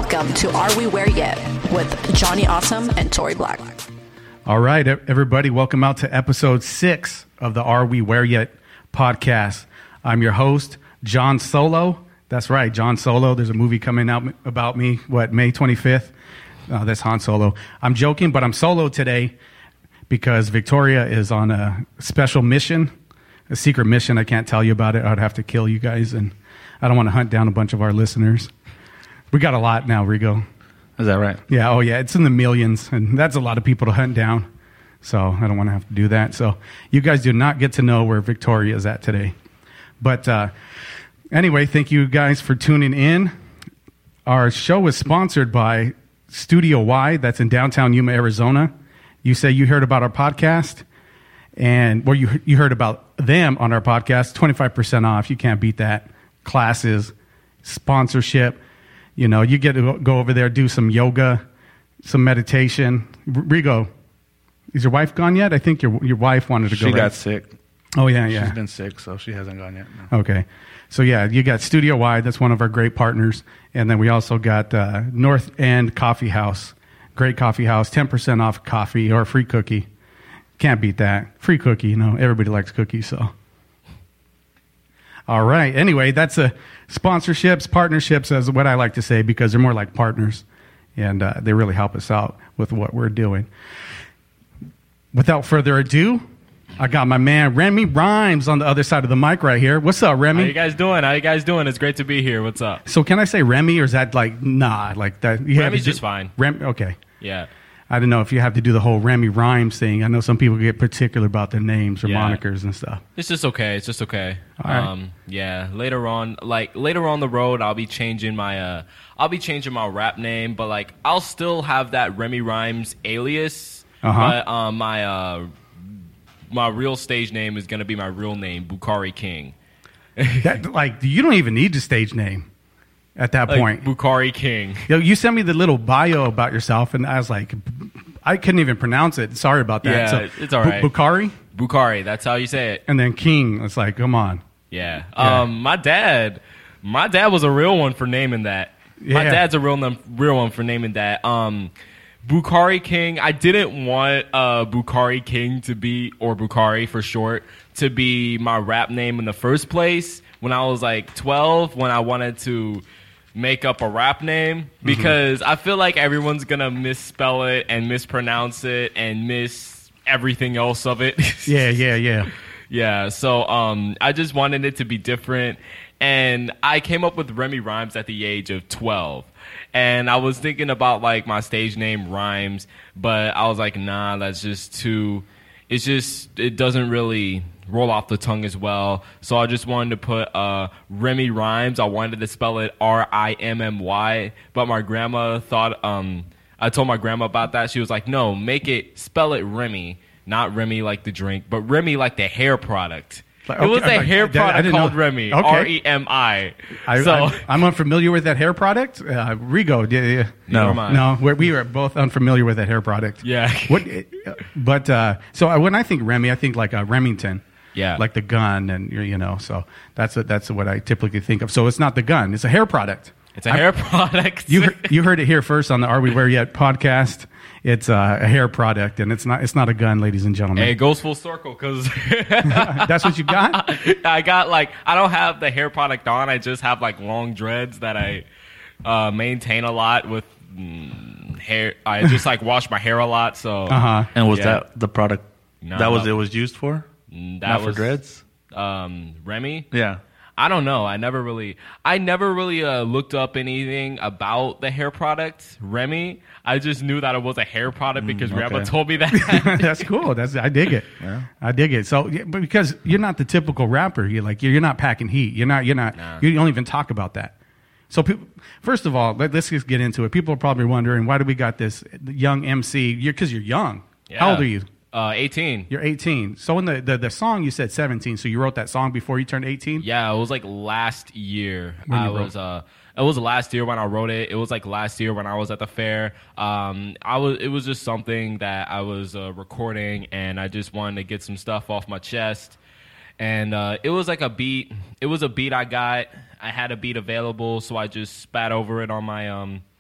Welcome to Are We Where Yet with Johnny Awesome and Tori Black. All right, everybody, welcome out to episode 6 of the Are We Where Yet podcast. I'm your host, John Solo. That's right, John Solo. There's a movie coming out about me, May 25th? That's Han Solo. I'm joking, but I'm solo today because Victoria is on a special mission, a secret mission. I can't tell you about it. I'd have to kill you guys, and I don't want to hunt down a bunch of our listeners. We got a lot now, Rigo. Is that right? Yeah, oh yeah, it's in the millions, and that's a lot of people to hunt down, so I don't want to have to do that. So you guys do not get to know where Victoria is at today. But anyway, thank you guys for tuning in. Our show is sponsored by Studio Y, that's in downtown Yuma, Arizona. You say you heard about our podcast, and you heard about them on our podcast, 25% off. You can't beat that. Classes, sponsorship. You know, you get to go over there, do some yoga, some meditation. Rigo, is your wife gone yet? I think your wife wanted to go. She got sick. Oh, yeah. She's been sick, so she hasn't gone yet. No. Okay. So, yeah, you got Studio Y. That's one of our great partners. And then we also got North End Coffee House. Great coffee house, 10% off coffee or a free cookie. Can't beat that. Free cookie, everybody likes cookies, so. All right. Anyway, that's sponsorships, partnerships, as what I like to say, because they're more like partners, and they really help us out with what we're doing. Without further ado, I got my man Remy Rhymes on the other side of the mic right here. What's up, Remy? How you guys doing? It's great to be here. What's up? So can I say Remy, or is that like that? Remy's just fine. Okay. Yeah. I don't know if you have to do the whole Remy Rhymes thing. I know some people get particular about their names or monikers and stuff. It's just okay. All right. Yeah. Later on the road, I'll be changing my rap name, but I'll still have that Remy Rhymes alias. But my real stage name is gonna be my real name, Bukhari King. You don't even need the stage name at that point. Bukhari King. You sent me the little bio about yourself, and I was like, I couldn't even pronounce it. Sorry about that. Yeah, so, it's all right. Bukhari, that's how you say it. And then King. It's like, come on. Yeah. My dad was a real one for naming that. Yeah. My dad's a real one for naming that. Bukhari King. I didn't want Bukhari King to be, or Bukhari for short, to be my rap name in the first place. When I was 12, when I wanted to make up a rap name, because I feel like everyone's gonna misspell it and mispronounce it and miss everything else of it. Yeah. Yeah, so I just wanted it to be different, and I came up with Remy Rhymes at the age of 12. And I was thinking about my stage name Rhymes, but I was like, nah, that's just too. It doesn't really roll off the tongue as well. So I just wanted to put Remy Rhymes. I wanted to spell it Rimmy, but my grandma thought. I told my grandma about that. She was like, no, spell it Remy, not Remy like the drink, but Remy like the hair product. It was a hair product called Remy, okay. Remi. I'm unfamiliar with that hair product. Rigo, no, we were both unfamiliar with that hair product. Yeah. So when I think Remy, I think like a Remington. Yeah. Like the gun, and so that's what I typically think of. So it's not the gun; it's a hair product. It's a hair product. You heard it here first on the Are We Where Yet podcast. It's a hair product, and it's not a gun, ladies and gentlemen. Hey, it goes full circle because that's what you got. I got I don't have the hair product on. I just have long dreads that I maintain a lot with hair. I just wash my hair a lot. So And was that the product it was used for? That was for dreads. Remy. Yeah. I don't know. I never really looked up anything about the hair product Remy. I just knew that it was a hair product because Grandma told me that. That's cool. I dig it. Yeah. I dig it. So, but because you're not the typical rapper, you're not packing heat. You're not. Nah. You don't even talk about that. So, first of all, let's just get into it. People are probably wondering, why do we got this young MC? Because you're young. Yeah. How old are you? 18. You're 18. So in the song you said 17. So you wrote that song before you turned 18? Yeah, it was last year. It was last year when I wrote it. It was last year when I was at the fair. It was just something that I was recording, and I just wanted to get some stuff off my chest. And it was a beat. It was a beat I got. I had a beat available, so I just spat over it on my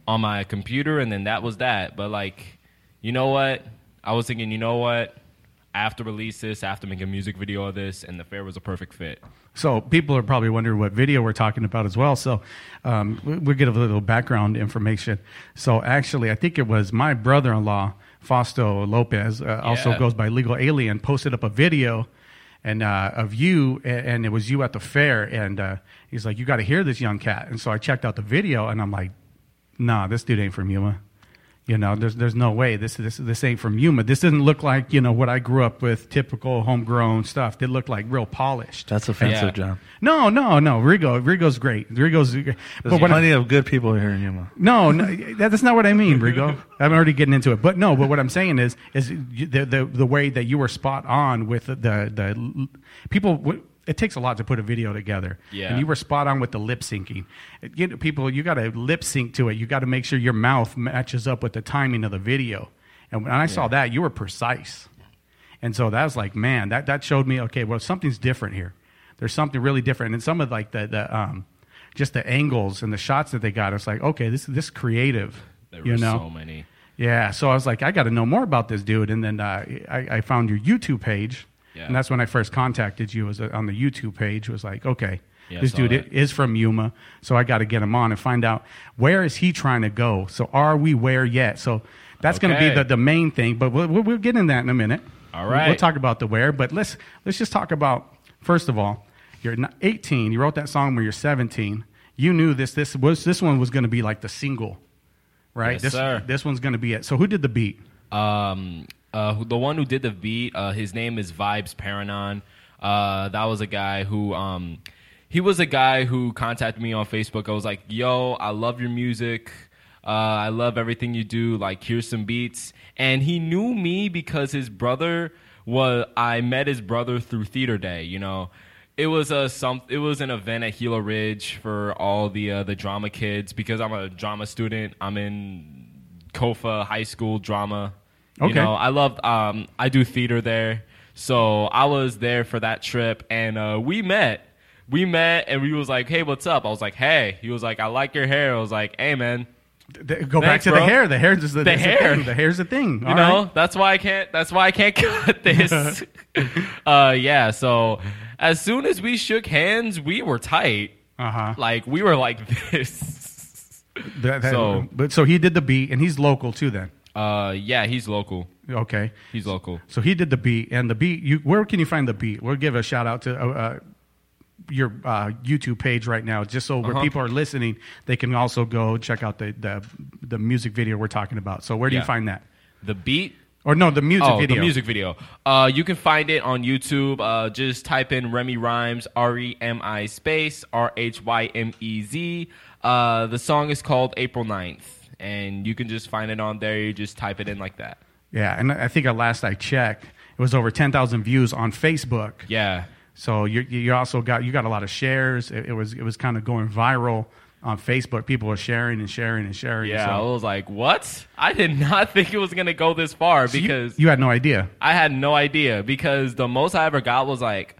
on my computer, and then that was that. But like, you know what? I was thinking, you know what? I have to release this. I have to make a music video of this, and the fair was a perfect fit. So people are probably wondering what video we're talking about as well. So we'll get a little background information. So actually, I think it was my brother-in-law, Fausto Lopez, also goes by Legal Alien, posted up a video and of you, and it was you at the fair, and he's like, you got to hear this young cat. And so I checked out the video, and I'm like, nah, this dude ain't from Yuma. You know, there's no way this ain't from Yuma. This doesn't look like, you know, what I grew up with, typical homegrown stuff. They look like real polished. That's offensive, John. No. Rigo's great. There's plenty of good people here in Yuma. No, that's not what I mean, Rigo. I'm already getting into it. But what I'm saying is the way that you were spot on with the people. It takes a lot to put a video together. Yeah. And you were spot on with the lip syncing. You got to lip sync to it. You got to make sure your mouth matches up with the timing of the video. And when I saw that, you were precise. And so that was like, man, that showed me, okay, well, something's different here. There's something really different. And some of like the just the angles and the shots that they got, it's like, okay, this is creative. There were so many. Yeah. So I was like, I got to know more about this dude. And then I found your YouTube page. Yeah. And that's when I first contacted you, was on the YouTube page. It was like, okay, this dude is from Yuma, so I got to get him on and find out where is he trying to go. So are we where yet? So that's going to be the main thing, but we'll get in that in a minute. All right. We'll talk about the where, but let's just talk about, first of all, you're 18. You wrote that song when you're 17. You knew this one was going to be like the single, right? Yes, sir. This one's going to be it. So who did the beat? The one who did the beat, his name is Vibes Paranon. That was a guy who, he was a guy who contacted me on Facebook. I was like, yo, I love your music. I love everything you do. Like, here's some beats. And he knew me because I met his brother through Theater Day, you know. It was an event at Gila Ridge for all the drama kids, because I'm a drama student. I'm in Kofa High School drama. Okay. You know, I do theater there. So I was there for that trip, and we met, and we was like, hey, what's up? I was like, hey. He was like, I like your hair. I was like, hey, man. Go back to the hair. The hair is the hair. The hair's the thing. You know, that's why I can't cut this. Yeah. So as soon as we shook hands, we were tight. Like, we were like this. So he did the beat, and he's local too then. Yeah, he's local. Okay. He's local. So he did the beat, and the beat, where can you find the beat? We'll give a shout out to your YouTube page right now, just so where people are listening, they can also go check out the music video we're talking about. So where do you find that? The beat? Or no, the music video. The music video. You can find it on YouTube. Just type in Remy Rhymes, REMI space RHYMEZ. The song is called April 9th. And you can just find it on there. You just type it in like that. Yeah, and I think at last I checked, it was over 10,000 views on Facebook. Yeah. So you also got a lot of shares. It was kind of going viral on Facebook. People were sharing and sharing and sharing. Yeah, so. I was like, what? I did not think it was going to go this far, because you had no idea. I had no idea, because the most I ever got was like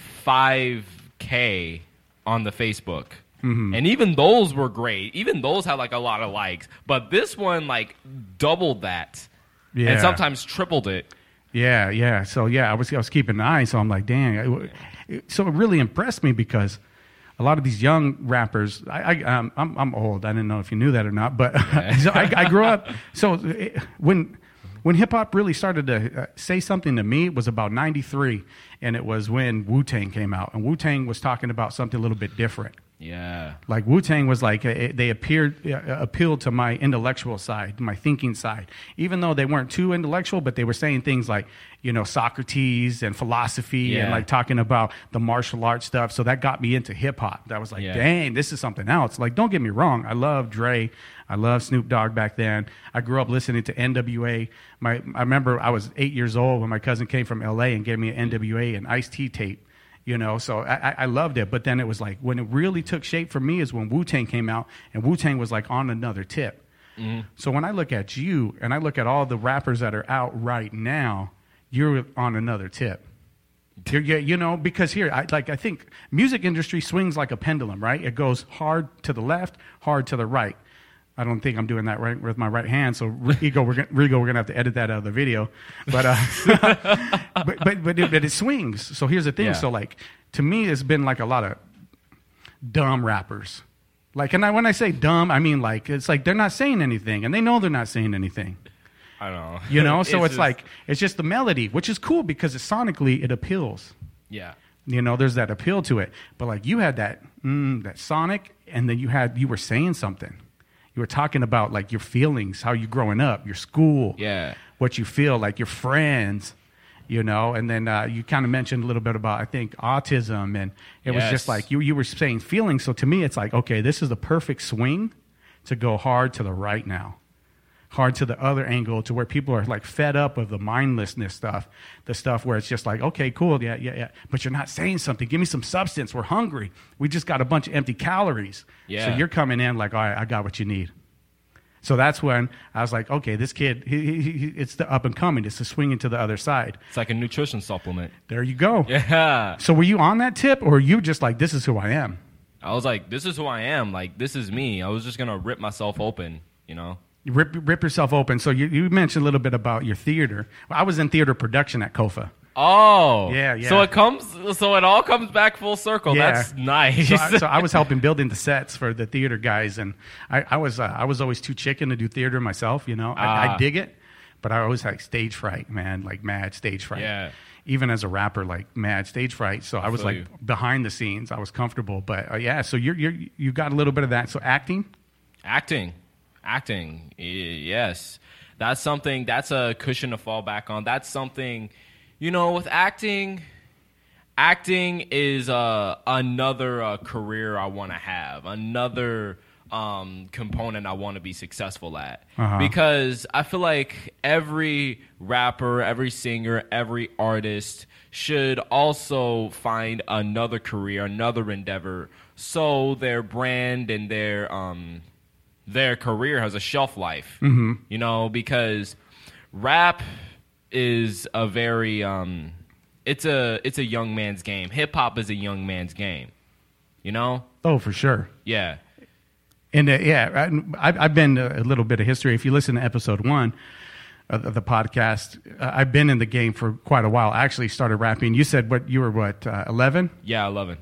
5K on the Facebook. Mm-hmm. And even those were great. Even those had like a lot of likes. But this one like doubled that. Yeah. And sometimes tripled it. Yeah. So I was keeping an eye. So I'm like, dang. So it really impressed me, because a lot of these young rappers, I'm old. I didn't know if you knew that or not, but so I grew up. So when hip hop really started to say something to me, it was about 93, and it was when Wu-Tang came out, and Wu-Tang was talking about something a little bit different. Yeah. Like Wu-Tang was like, they appealed to my intellectual side, my thinking side. Even though they weren't too intellectual, but they were saying things like, you know, Socrates and philosophy and like talking about the martial arts stuff. So that got me into hip hop. That was like, dang, this is something else. Like, don't get me wrong. I love Dre. I love Snoop Dogg back then. I grew up listening to NWA. I remember I was 8 years old when my cousin came from LA and gave me an NWA and Ice-T tape. You know, so I loved it. But then it was like, when it really took shape for me is when Wu-Tang came out, and Wu-Tang was like on another tip. Mm-hmm. So when I look at you and I look at all the rappers that are out right now, you're on another tip. You know, because here, I think music industry swings like a pendulum, right? It goes hard to the left, hard to the right. I don't think I'm doing that right with my right hand. So Rigo, we're gonna have to edit that out of the video. But but it swings. So here's the thing. Yeah. So like to me, it's been like a lot of dumb rappers. Like, and when I say dumb, I mean like it's like they're not saying anything, and they know they're not saying anything. I don't know. You know, so it's just, like it's just the melody, which is cool because sonically it appeals. yeah. You know, there's that appeal to it. But like you had that sonic, and then you were saying something. You were talking about like your feelings, how you growing up, your school, Yeah. what you feel, like your friends, you know. And then you kind of mentioned a little bit about, I think, autism, and it was just Yes. like you were saying feelings. So to me, it's like, okay, this is the perfect swing to go hard to the right now. Hard to the other angle, to where people are like fed up of the mindlessness stuff, the stuff where it's just like, okay, cool, yeah, but you're not saying something. Give me some substance. We're hungry. We just got a bunch of empty calories. Yeah. So you're coming in like, all right, I got what you need. So that's when I was like, okay, this kid, he it's the up and coming. It's the swinging to the other side. It's like a nutrition supplement. There you go. Yeah. So were you on that tip, or were you just like, this is who I am? I was like, this is who I am. Like, this is me. I was just going to rip myself open, you know? You rip yourself open. So you mentioned a little bit about your theater. Well, I was in theater production at KOFA. Oh. Yeah. So it all comes back full circle. Yeah. That's nice. So I was helping building the sets for the theater guys, and I was always too chicken to do theater myself. You know, I dig it, but I always had stage fright, man, like mad stage fright. Yeah. Even as a rapper, like mad stage fright. So I was feel like you. behind the scenes. I was comfortable, but yeah. So you got a little bit of that. So acting. Acting, yes. That's something, that's a cushion to fall back on. That's something, you know, with acting is another career I want to have, another component I want to be successful at. Uh-huh. Because I feel like every rapper, every singer, every artist should also find another career, another endeavor, so their brand and their career has a shelf life, you know, because rap is a very, it's a young man's game. Hip hop is a young man's game, you know? Oh, for sure. Yeah. And I've been a little bit of history. If you listen to episode 1 of the podcast, I've been in the game for quite a while. I actually started rapping. You said you were 11? Yeah, 11.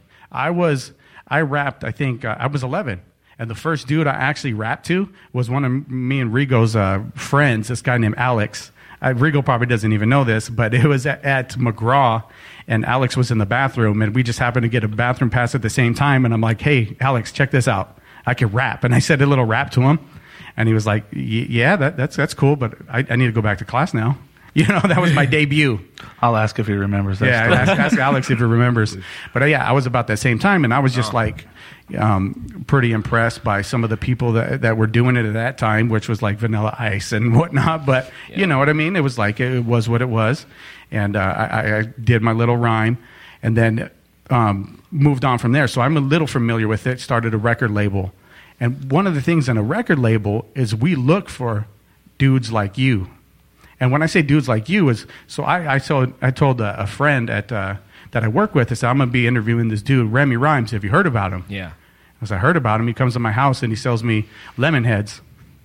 I rapped, I think, I was 11. And the first dude I actually rapped to was one of me and Rigo's friends, this guy named Alex. Rigo probably doesn't even know this, but it was at McGraw, and Alex was in the bathroom, and we just happened to get a bathroom pass at the same time, and I'm like, hey, Alex, check this out. I can rap. And I said a little rap to him, and he was like, yeah, that's cool, but I need to go back to class now. You know, that was my debut. I'll ask if he remembers that. Yeah, ask Alex if he remembers. But yeah, I was about that same time, and I was just like pretty impressed by some of the people that were doing it at that time, which was like Vanilla Ice and whatnot. But you know what I mean? It was like, it was what it was. And I did my little rhyme, and then moved on from there. So I'm a little familiar with it, started a record label. And one of the things in a record label is we look for dudes like you. And when I say dudes like you, is so I told a friend that I work with, I said, I'm going to be interviewing this dude, Remy Rhymes. Have you heard about him? Yeah. As I heard about him, he comes to my house and he sells me lemon heads.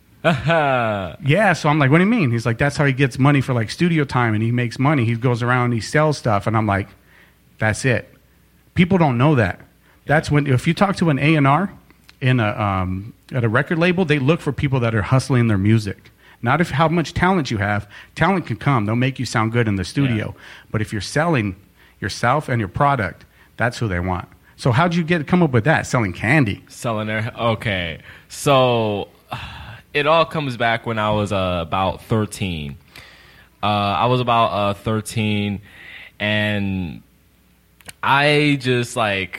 Yeah, so I'm like, what do you mean? He's like, that's how he gets money for like studio time, and he makes money. He goes around and he sells stuff, and I'm like, that's it. People don't know that. That's when, if you talk to an A&R in at a record label, they look for people that are hustling their music. Not how much talent you have. Talent can come. They'll make you sound good in the studio. Yeah. But if you're selling yourself and your product, that's who they want. So how'd you come up with that? Selling candy. Okay. So it all comes back when I was about 13. I was about 13, and I just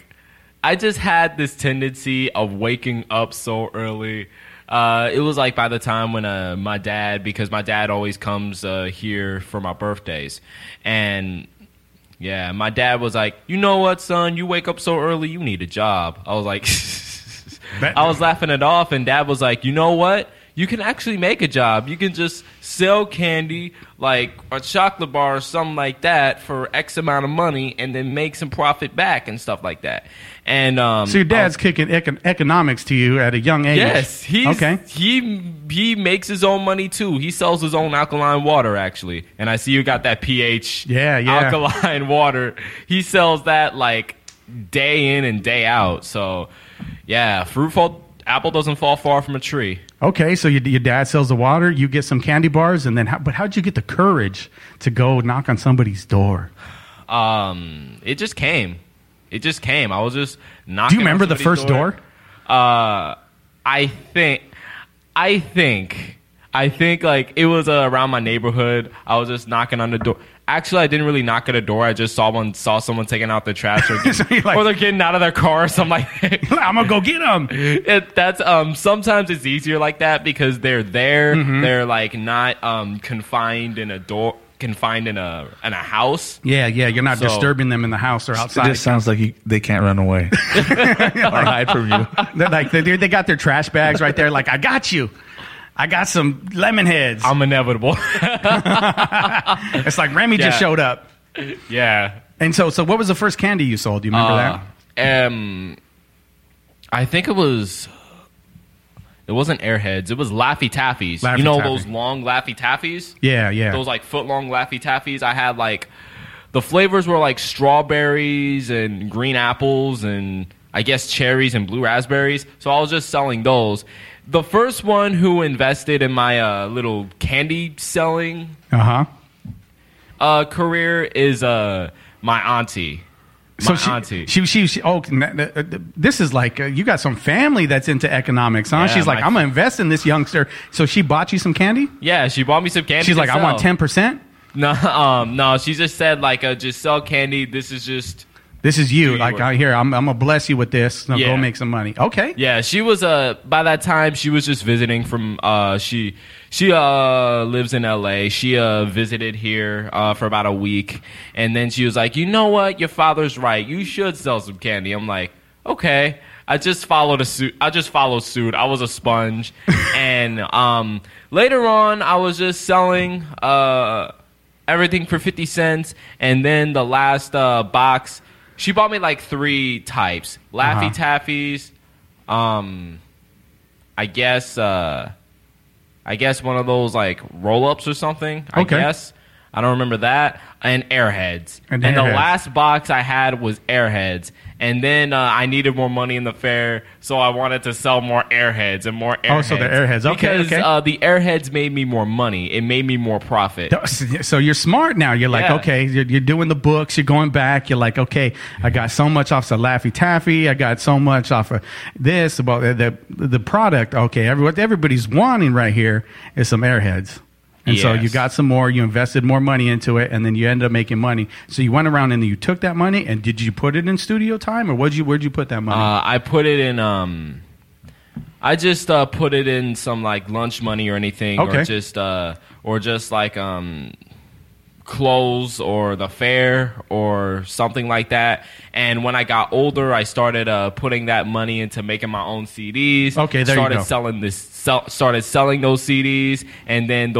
had this tendency of waking up so early. It was like by the time when my dad, because my dad always comes here for my birthdays, and yeah, my dad was like, you know what, son, you wake up so early, you need a job. I was like, I was laughing it off, and Dad was like, you know what, you can actually make a job. You can just sell candy like a chocolate bar or something like that for X amount of money and then make some profit back and stuff like that. And so your dad's kicking economics to you at a young age. Yes, he makes his own money too. He sells his own alkaline water actually, and I see you got that pH alkaline water. He sells that like day in and day out. So yeah, apple doesn't fall far from a tree. Okay, so your dad sells the water, you get some candy bars, and then how'd you get the courage to go knock on somebody's door? It just came. I was just knocking. Do you remember the first door? I think like it was around my neighborhood. I was just knocking on the door. Actually, I didn't really knock at a door. I just saw someone taking out the trash or they're getting out of their car or something like that. I'm gonna go get them. Sometimes it's easier like that because they're there. Mm-hmm. They're like not confined in a door. Confined in a house. Yeah. You're not disturbing them in the house or outside. It just sounds like they can't run away or hide from you. They got their trash bags right there. Like, I got you. I got some lemon heads. I'm inevitable. It's like Remy just showed up. Yeah. And so what was the first candy you sold? Do you remember that? I think it wasn't Airheads. It was Laffy Taffies. You know those long Laffy Taffies? Yeah. Those like foot-long Laffy Taffies. I had like the flavors were like strawberries and green apples and I guess cherries and blue raspberries. So I was just selling those. The first one who invested in my little candy selling career is my auntie. Auntie. She this is like you got some family that's into economics, huh? Yeah, she's like, I'm gonna invest in this youngster. So she bought you some candy? Yeah, she bought me some candy. She's like, I want 10%. No, she just said like, just sell candy. This is you. Like, here, I'm gonna bless you with this. Now go make some money. Okay. Yeah, she was by that time she was just visiting from she lives in LA. She visited here for about a week, and then she was like, you know what, your father's right. You should sell some candy. I'm like, okay. I just followed suit. I was a sponge, and later on, I was just selling everything for 50 cents, and then the last box. She bought me like 3 types. Laffy Taffies, I guess one of those like roll-ups or something. I guess. I don't remember that. And Airheads. And the last box I had was Airheads. And then I needed more money in the fair, so I wanted to sell more Airheads and more Airheads. Oh, so the Airheads. Okay, because the Airheads made me more money. It made me more profit. So you're smart now. You're like, okay, you're doing the books. You're going back. You're like, okay, I got so much off of Laffy Taffy. I got so much off of this, about the product. Okay, what everybody's wanting right here is some Airheads. And so you got some more, you invested more money into it, and then you ended up making money. So you went around and you took that money, and did you put it in studio time, or where'd you put that money? I put it in, I just put it in some like lunch money or anything, or just like clothes or the fair or something like that. And when I got older, I started putting that money into making my own CDs. Okay, there you go. Started selling those CDs, and then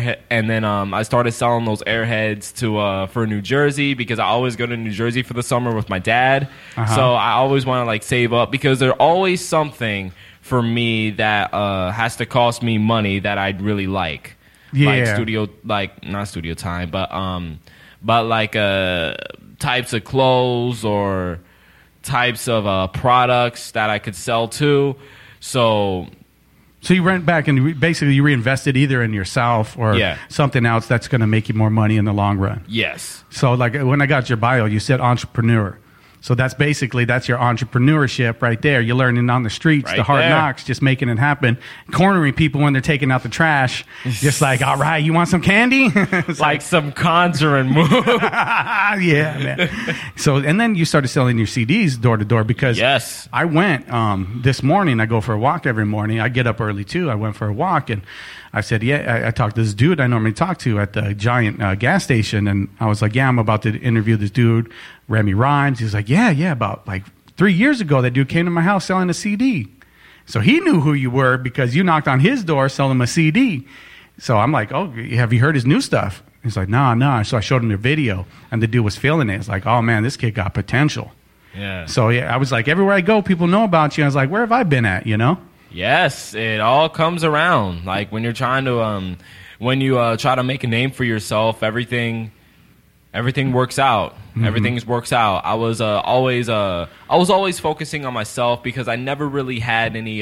I started selling those Airheads to for New Jersey, because I always go to New Jersey for the summer with my dad. So I always want to like save up, because there's always something for me that has to cost me money that I'd really like. Like not studio time, but like types of clothes or types of products that I could sell to. So you went back and basically you reinvested either in yourself or something else that's going to make you more money in the long run. Yes. So like when I got your bio, you said entrepreneur. So that's your entrepreneurship right there. You're learning on the streets, the hard knocks, just making it happen. Cornering people when they're taking out the trash. Just like, all right, you want some candy? like some conjuring move. Yeah, man. So, and then you started selling your CDs door to door, because I went this morning. I go for a walk every morning. I get up early too. I went for a walk, and I said, I talked to this dude I normally talk to at the Giant gas station, and I was like, I'm about to interview this dude, Remy Rhymes. He was like, about like 3 years ago, that dude came to my house selling a CD. So he knew who you were because you knocked on his door selling him a CD. So I'm like, oh, have you heard his new stuff? He's like, no. So I showed him the video, and the dude was feeling it. It's like, oh, man, this kid got potential. Yeah. So I was like, everywhere I go, people know about you. I was like, where have I been at, you know? Yes, it all comes around. Like when you're trying to, when you try to make a name for yourself, everything works out. Everything works out. I was always focusing on myself because I never really had any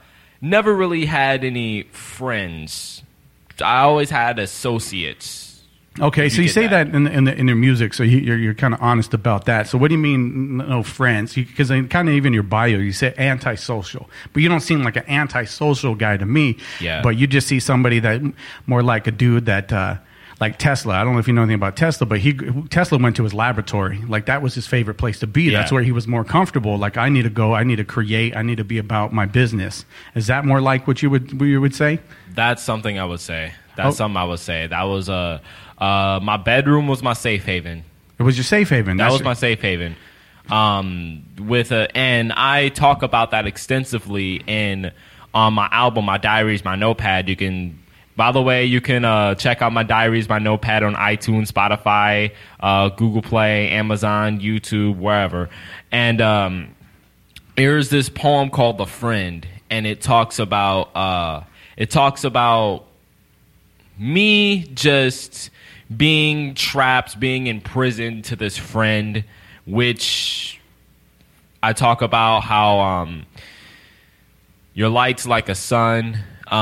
friends. I always had associates. Okay, so you say that in your music, so you're kind of honest about that. So what do you mean, no friends? Because kind of even your bio, you say antisocial, but you don't seem like an antisocial guy to me. Yeah. But you just see somebody that more like a dude that, like Tesla. I don't know if you know anything about Tesla, but Tesla went to his laboratory. Like that was his favorite place to be. Yeah. That's where he was more comfortable. Like I need to go, I need to create, I need to be about my business. Is that more like what you would say? That's something I would say. Something I would say. That was my bedroom was my safe haven. It was your safe haven. That was my safe haven. And I talk about that extensively on my album, my diaries, my notepad. You can check out my diaries, my notepad on iTunes, Spotify, Google Play, Amazon, YouTube, wherever. And here's this poem called "The Friend," and it talks about me just being trapped, being imprisoned to this friend, which I talk about how your light's like a sun.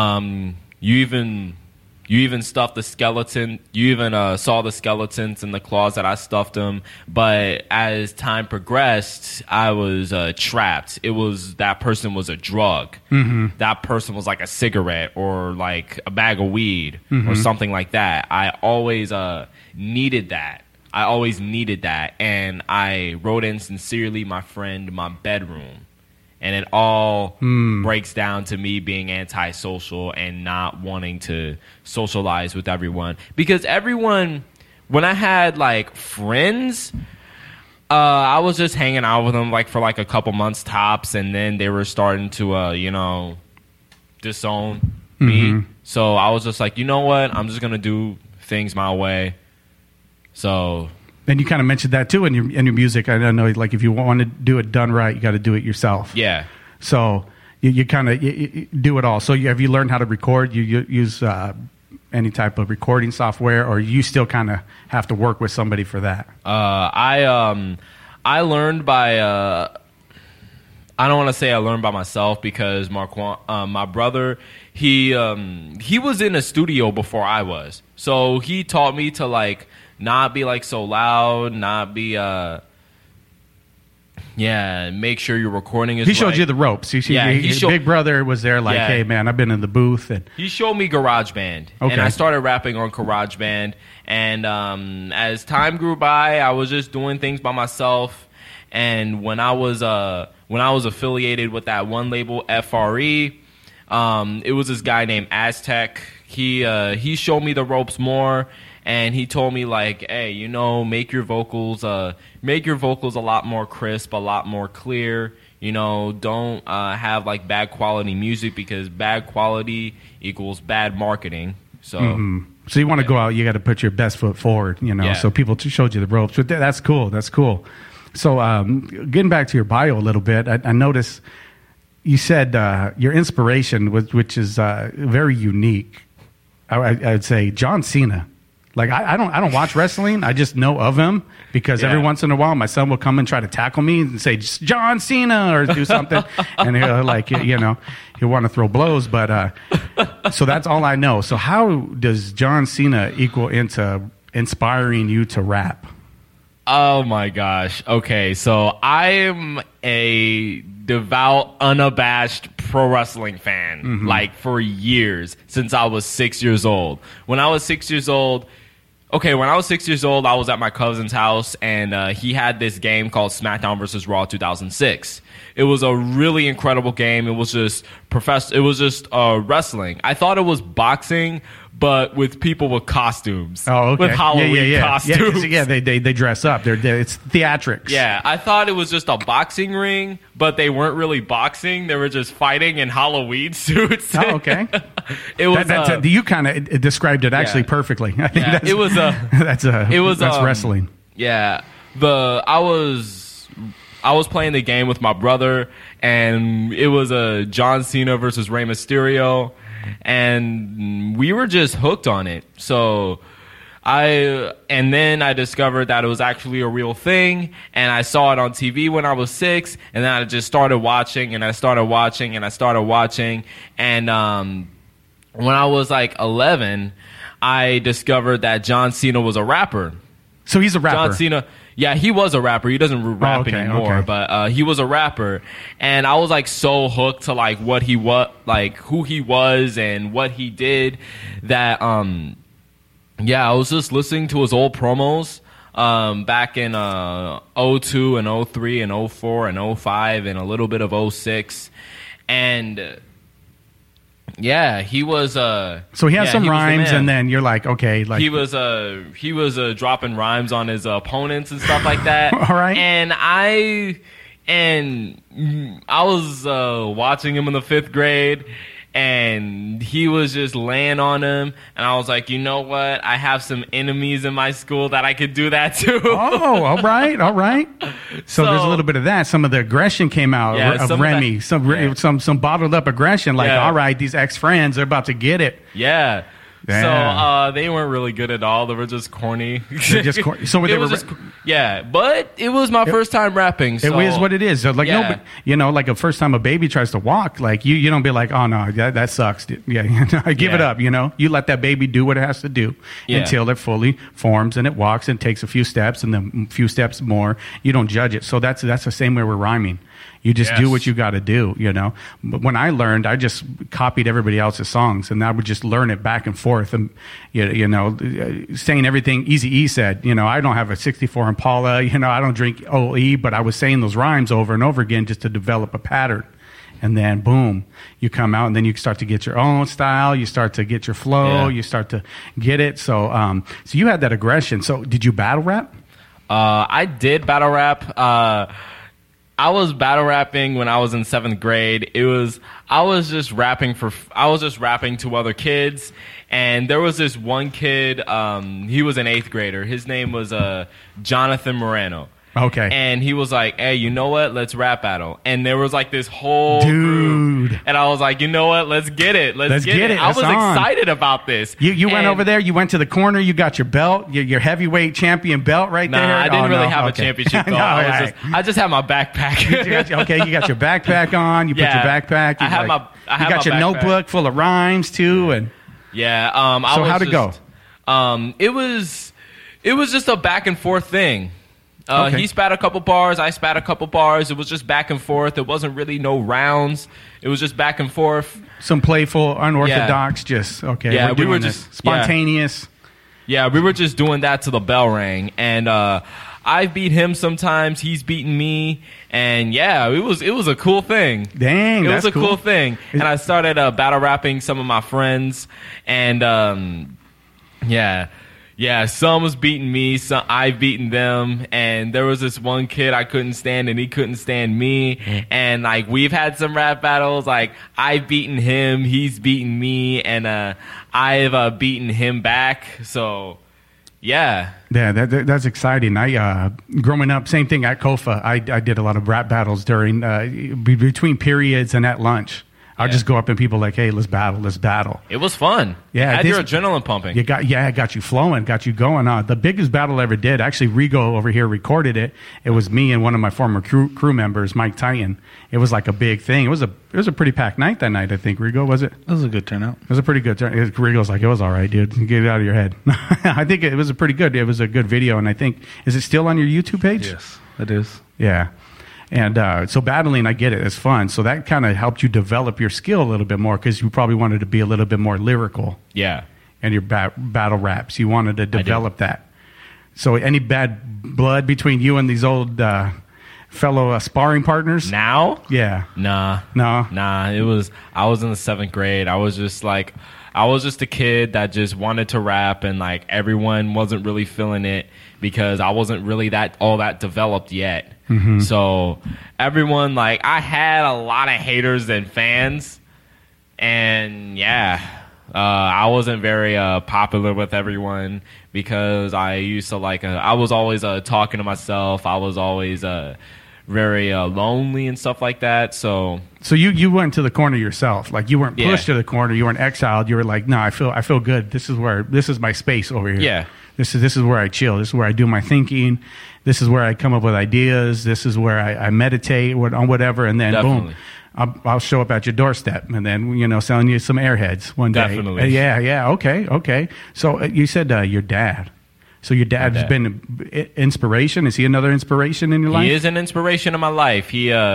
You even stuffed the skeleton. You even saw the skeletons in the closet. I stuffed them. But as time progressed, I was trapped. That person was a drug. Mm-hmm. That person was like a cigarette or like a bag of weed or something like that. I always needed that. And I wrote in sincerely, my friend, my bedroom. And it all breaks down to me being antisocial and not wanting to socialize with everyone. Because everyone, when I had like friends, I was just hanging out with them like for like a couple months tops, and then they were starting to, disown me. So I was just like, you know what? I'm just gonna do things my way. So. And you kind of mentioned that too in your music. I don't know, like if you want to do it done right, you got to do it yourself. Yeah. So you kind of do it all. So have you learned how to record? You use any type of recording software, or you still kind of have to work with somebody for that? I learned by. I don't want to say I learned by myself because my brother, he was in a studio before I was, so he taught me to like. Not be like so loud, not be make sure your recording is He showed right. you the ropes. Big Brother was there like, hey man, I've been in the booth, and he showed me GarageBand. Okay. And I started rapping on GarageBand, and as time grew by, I was just doing things by myself. And when I was affiliated with that one label, FRE, it was this guy named Aztec. He showed me the ropes more. And he told me, like, hey, make your vocals a lot more crisp, a lot more clear. Don't have, like, bad quality music because bad quality equals bad marketing. So So you want to go out, you got to put your best foot forward, Yeah. So people showed you the ropes. But that's cool. That's cool. So getting back to your bio a little bit, I noticed you said your inspiration, which is very unique. I'd say John Cena. Like I don't watch wrestling. I just know of him because every once in a while my son will come and try to tackle me and say John Cena or do something, and he'll he'll want to throw blows. But so that's all I know. So how does John Cena equal into inspiring you to rap? Oh my gosh. Okay, so I am a devout, unabashed pro wrestling fan, like for years, since I was 6 years old. When I was 6 years old, I was at my cousin's house, and he had this game called SmackDown vs. Raw 2006. It was a really incredible game. It was just wrestling. I thought it was boxing, but with people with costumes. Oh, okay. With Halloween costumes. Yeah, they dress up. It's theatrics. Yeah, I thought it was just a boxing ring, but they weren't really boxing. They were just fighting in Halloween suits. Oh, okay. It was. You kind of described it actually perfectly. I think it was that's wrestling. Yeah, I was playing the game with my brother, and it was a John Cena versus Rey Mysterio, and we were just hooked on it. So then I discovered that it was actually a real thing, and I saw it on TV when I was 6, and then I just started watching, and I started watching, and I started watching, and when I was like 11, I discovered that John Cena was a rapper. So he's a rapper. John Cena, yeah, he was a rapper. He doesn't rap anymore, but he was a rapper, and I was like so hooked to like what he was, like who he was and what he did, that I was just listening to his old promos back in 02 and 03 and 04 and 05 and a little bit of 06, and yeah, he was. So he has some rhymes, and then you're like, okay, like he was dropping rhymes on his opponents and stuff like that. All right, and I was watching him in the 5th grade, and he was just laying on him, and I was like, you know what? I have some enemies in my school that I could do that to. Oh, all right. So there's a little bit of that. Some of the aggression came out of Remy. Some bottled up aggression. Like, all right, these ex-friends, they're about to get it. Yeah. Damn. So they weren't really good at all. They were just corny. But it was my first time rapping. So. It is what it is. So like like a first time a baby tries to walk, like you don't be like, oh no, that sucks. Yeah, give it up. You let that baby do what it has to do until it fully forms and it walks and takes a few steps and then a few steps more. You don't judge it. So that's the same way we're rhyming. You just do what you got to do, But when I learned, I just copied everybody else's songs, and I would just learn it back and forth, and saying everything Eazy-E said. I don't have a '64 Impala. I don't drink OE, but I was saying those rhymes over and over again just to develop a pattern. And then boom, you come out, and then you start to get your own style. You start to get your flow. You start to get it. So, so you had that aggression. So, did you battle rap? I did battle rap. I was battle rapping when I was in 7th grade. I was just rapping to other kids, and there was this one kid, he was an 8th grader. His name was Jonathan Moreno. Okay. And he was like, hey, you know what? Let's rap battle. And there was like this whole dude group. And I was like, you know what? Let's get it. Let's get it. I was excited about this. You went over there. You went to the corner. You got your belt, your heavyweight champion belt right there. I didn't really have a championship belt. I just had my backpack. You got your backpack on. You put your backpack. You got your notebook full of rhymes too. And so how'd it go? It was just a back and forth thing. He spat a couple bars, I spat a couple bars. It was just back and forth. It wasn't really no rounds. It was just back and forth. Some playful, unorthodox, we were just spontaneous. Yeah, we were just doing that till the bell rang. And I beat him sometimes. He's beaten me. And it was a cool thing. Dang, it was a cool thing. And I started battle rapping some of my friends. And some was beating me, some I've beaten them, and there was this one kid I couldn't stand, and he couldn't stand me, and like we've had some rap battles, like I've beaten him, he's beaten me, and I've beaten him back. So that's exciting. I growing up, same thing at Kofa. I did a lot of rap battles during between periods and at lunch. I'll just go up and people like, hey, let's battle. It was fun. Yeah. Had your adrenaline pumping. It got you flowing, got you going on. The biggest battle I ever did, actually, Rigo over here recorded it. It was me and one of my former crew members, Mike Titan. It was like a big thing. It was a pretty packed night that night, I think. Rigo, was it? It was a good turnout. It was a pretty good turnout. Rigo's like, it was all right, dude. Get it out of your head. I think it was it was a good video, and I think, is it still on your YouTube page? Yes, it is. Yeah. And so battling, I get it. It's fun. So that kind of helped you develop your skill a little bit more because you probably wanted to be a little bit more lyrical. Yeah. And your battle raps. You wanted to develop that. So any bad blood between you and these old fellow sparring partners? Now? Yeah. Nah. I was in the 7th grade. I was just like, I was just a kid that just wanted to rap, and like everyone wasn't really feeling it because I wasn't really all that developed yet. So everyone, like, I had a lot of haters and fans, and I wasn't very popular with everyone because I used to I was always talking to myself. I was always very lonely and stuff like that. So you went to the corner yourself. Like, you weren't pushed to the corner. You weren't exiled. You were like, no, I feel good. This is my space over here. Yeah. This is where I chill. This is where I do my thinking. This is where I come up with ideas. This is where I meditate on whatever. And then boom, I'll show up at your doorstep and then, selling you some Airheads one day. Definitely. Yeah. Okay. So you said your dad. So your dad has been inspiration. Is he another inspiration in your life? He is an inspiration in my life.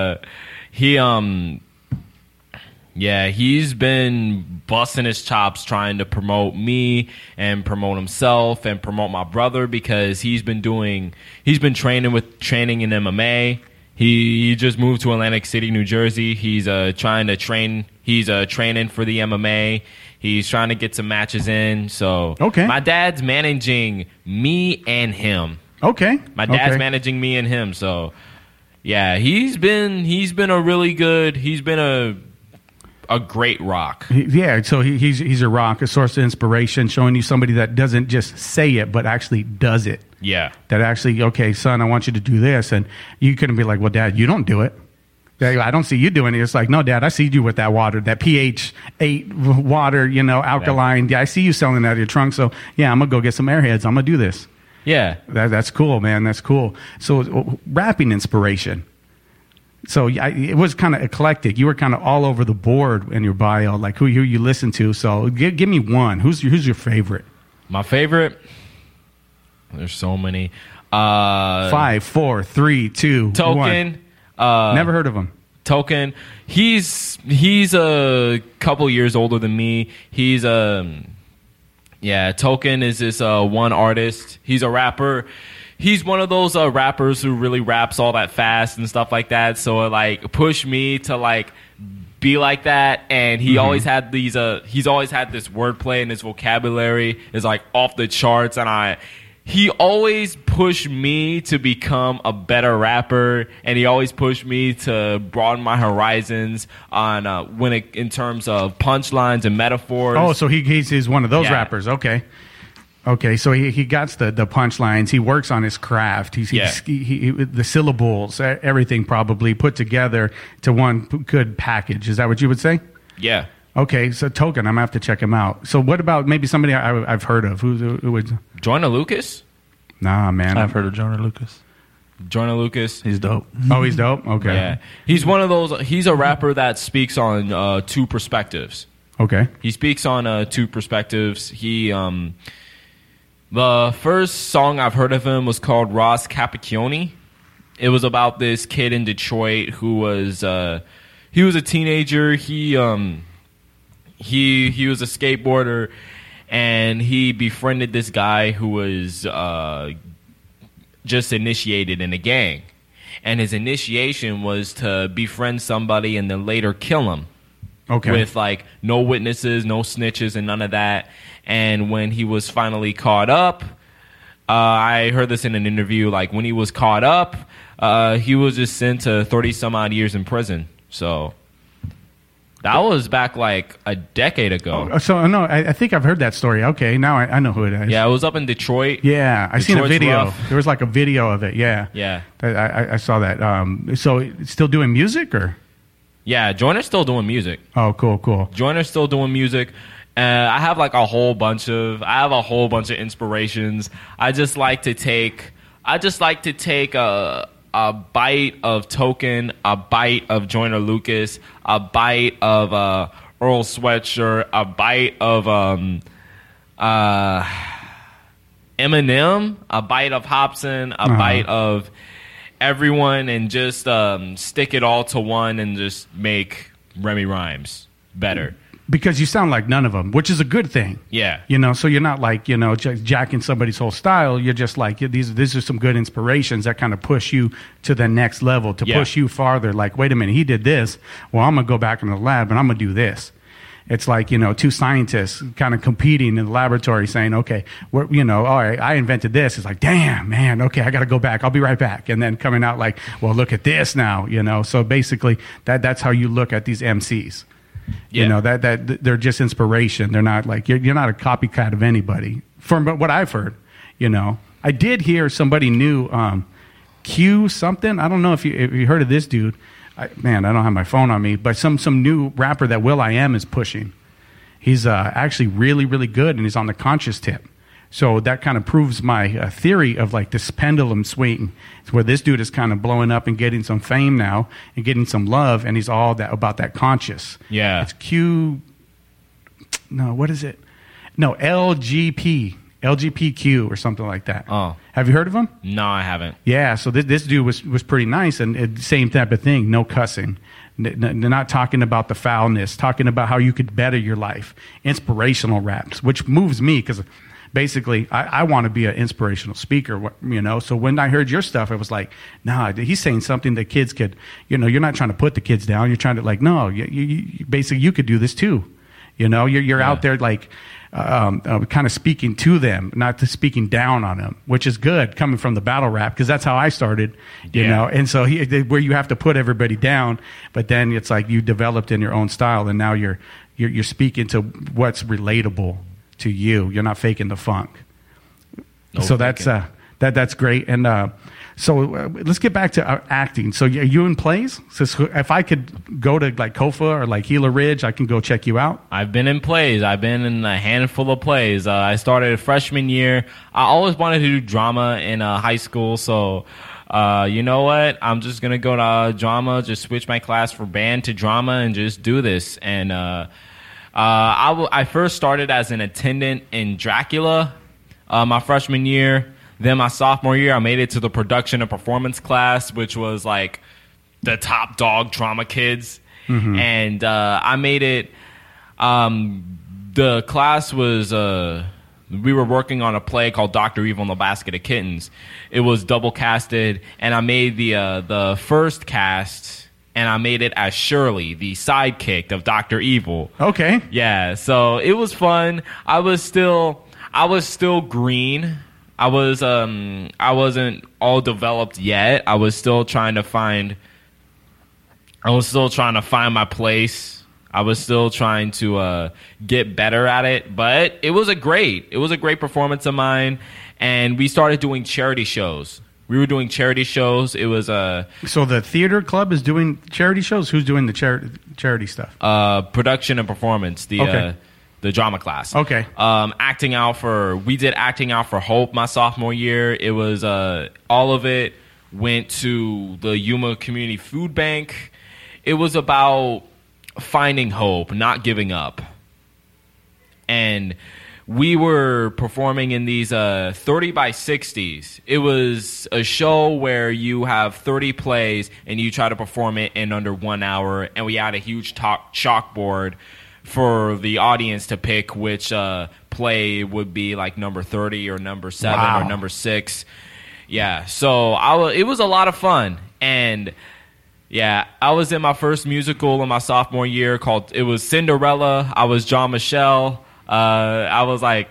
He's been busting his chops trying to promote me and promote himself and promote my brother because he's been training in MMA. He just moved to Atlantic City, New Jersey. He's trying to train. He's training for the MMA. He's trying to get some matches in. So my dad's managing me and him. Okay. My dad's managing me and him. So yeah, he's been a great rock. So he's a rock, a source of inspiration, showing you somebody that doesn't just say it, but actually does it. Yeah. That actually, okay, son, I want you to do this. And you couldn't be like, well, Dad, you don't do it. I don't see you doing it. It's like, no, Dad, I see you with that water, that pH 8 water, alkaline. Yeah, I see you selling that out of your trunk. So, yeah, I'm going to go get some Airheads. I'm going to do this. Yeah. That's cool, man. That's cool. So, rapping inspiration. So, it was kind of eclectic. You were kind of all over the board in your bio, like who you listen to. So, give me one. Who's your favorite? My favorite? There's so many. 5, 4, 3, 2, Token. 1. Never heard of him. Token. He's a couple years older than me. Token is this one artist. He's a rapper. He's one of those rappers who really raps all that fast and stuff like that. So it pushed me to be like that. And he always had these. He's always had this wordplay and his vocabulary is off the charts. And he always pushed me to become a better rapper, and he always pushed me to broaden my horizons on in terms of punchlines and metaphors. Oh, so he's one of those rappers. Okay, so he got the punchlines. He works on his craft. He the syllables, everything probably put together to one good package. Is that what you would say? Yeah. Okay, so Token, I'm going to have to check him out. So what about maybe somebody I've heard of? Who would... Joyner Lucas? Nah, man. I've heard of Joyner Lucas. Joyner Lucas. He's dope. Oh, he's dope? Okay. Yeah. He's one of those... He's a rapper that speaks on two perspectives. Okay. He speaks on two perspectives. The first song I've heard of him was called Ross Capicchione. It was about this kid in Detroit who was... he was a teenager. He was a skateboarder, and he befriended this guy who was just initiated in a gang. And his initiation was to befriend somebody and then later kill him. Okay. With no witnesses, no snitches, and none of that. And when he was finally caught up, I heard this in an interview, when he was caught up, he was just sent to 30 some odd years in prison. So... that was back a decade ago. Oh, so, no, I think I've heard that story. Okay, now I know who it is. Yeah, it was up in Detroit. Yeah, I seen a video. Rough. There was a video of it, yeah. Yeah. I saw that. So, still doing music, or? Yeah, Joyner's still doing music. Oh, cool. Joyner's still doing music. I have a whole bunch of inspirations. I just like to take a bite of Token, a bite of Joyner Lucas, a bite of Earl Sweatshirt, a bite of Eminem, a bite of Hobson, a bite of everyone, and just stick it all to one and just make Remy Rhymes better. Because you sound like none of them, which is a good thing. Yeah. So you're not jacking somebody's whole style. You're just these are some good inspirations that kind of push you to the next level, to push you farther. Wait a minute, he did this. Well, I'm going to go back in the lab and I'm going to do this. It's like, two scientists kind of competing in the laboratory saying, okay, all right, I invented this. It's like, damn, man, okay, I got to go back. I'll be right back. And then coming out like, well, look at this now, So basically that's how you look at these MCs. Yeah. That they're just inspiration. They're not like, you're not a copycat of anybody from what I've heard, I did hear somebody new, Q something. I don't know if you heard of this dude. I don't have my phone on me, but some new rapper that Will.i.am is pushing. He's actually really, really good, and he's on the conscious tip. So that kind of proves my theory of like this pendulum swing. It's where this dude is kind of blowing up and getting some fame now and getting some love, and he's all about that conscious. Yeah. It's Q. No, what is it? No, LGPQ or something like that. Oh. Have you heard of him? No, I haven't. Yeah, so this dude was pretty nice, and same type of thing, no cussing. They're not talking about the foulness, talking about how you could better your life. Inspirational raps, which moves me because basically I want to be an inspirational speaker, So when I heard your stuff, I was like, nah, he's saying something that kids could, you're not trying to put the kids down. You're trying to like, no, you basically you could do this too. You're out there like kind of speaking to them, not to speaking down on them, which is good coming from the battle rap because that's how I started, you know. And so where you have to put everybody down, but then it's like you developed in your own style, and now you're speaking to what's relatable to you. You're not faking the funk. No so faking. That's great. And so let's get back to acting. So are you in plays? So if I could go to like Kofa or like Gila Ridge, I can go check you out. I've been in plays. I've been in a handful of plays. I started freshman year. I always wanted to do drama in high school. So you know what? I'm just going to go to drama, just switch my class from band to drama and just do this. And I first started as an attendant in Dracula my freshman year. Then my sophomore year, I made it to the production and performance class, which was like the top dog drama kids. Mm-hmm. And I made it. The class was, we were working on a play called Dr. Evil and the Basket of Kittens. It was double casted, and I made the first cast, and I made it as Shirley, the sidekick of Dr. Evil. Okay. Yeah, so it was fun. I was still green. I wasn't all developed yet. I was still trying to find my place. I was still trying to get better at it, but it was a great performance of mine. And we started doing charity shows. We were doing charity shows. It was So the theater club is doing charity shows? Who's doing the charity stuff? Production and performance. The drama class. Okay. We did acting out for Hope my sophomore year. It was all of it went to the Yuma Community Food Bank. It was about finding hope, not giving up. And we were performing in these 30 by 60s. It was a show where you have 30 plays and you try to perform it in under 1 hour. And we had a huge chalkboard for the audience to pick which play would be like number 30 or number 7 or number 6. Yeah, so it was a lot of fun. And yeah, I was in my first musical in my sophomore year it was Cinderella. I was John Michelle. I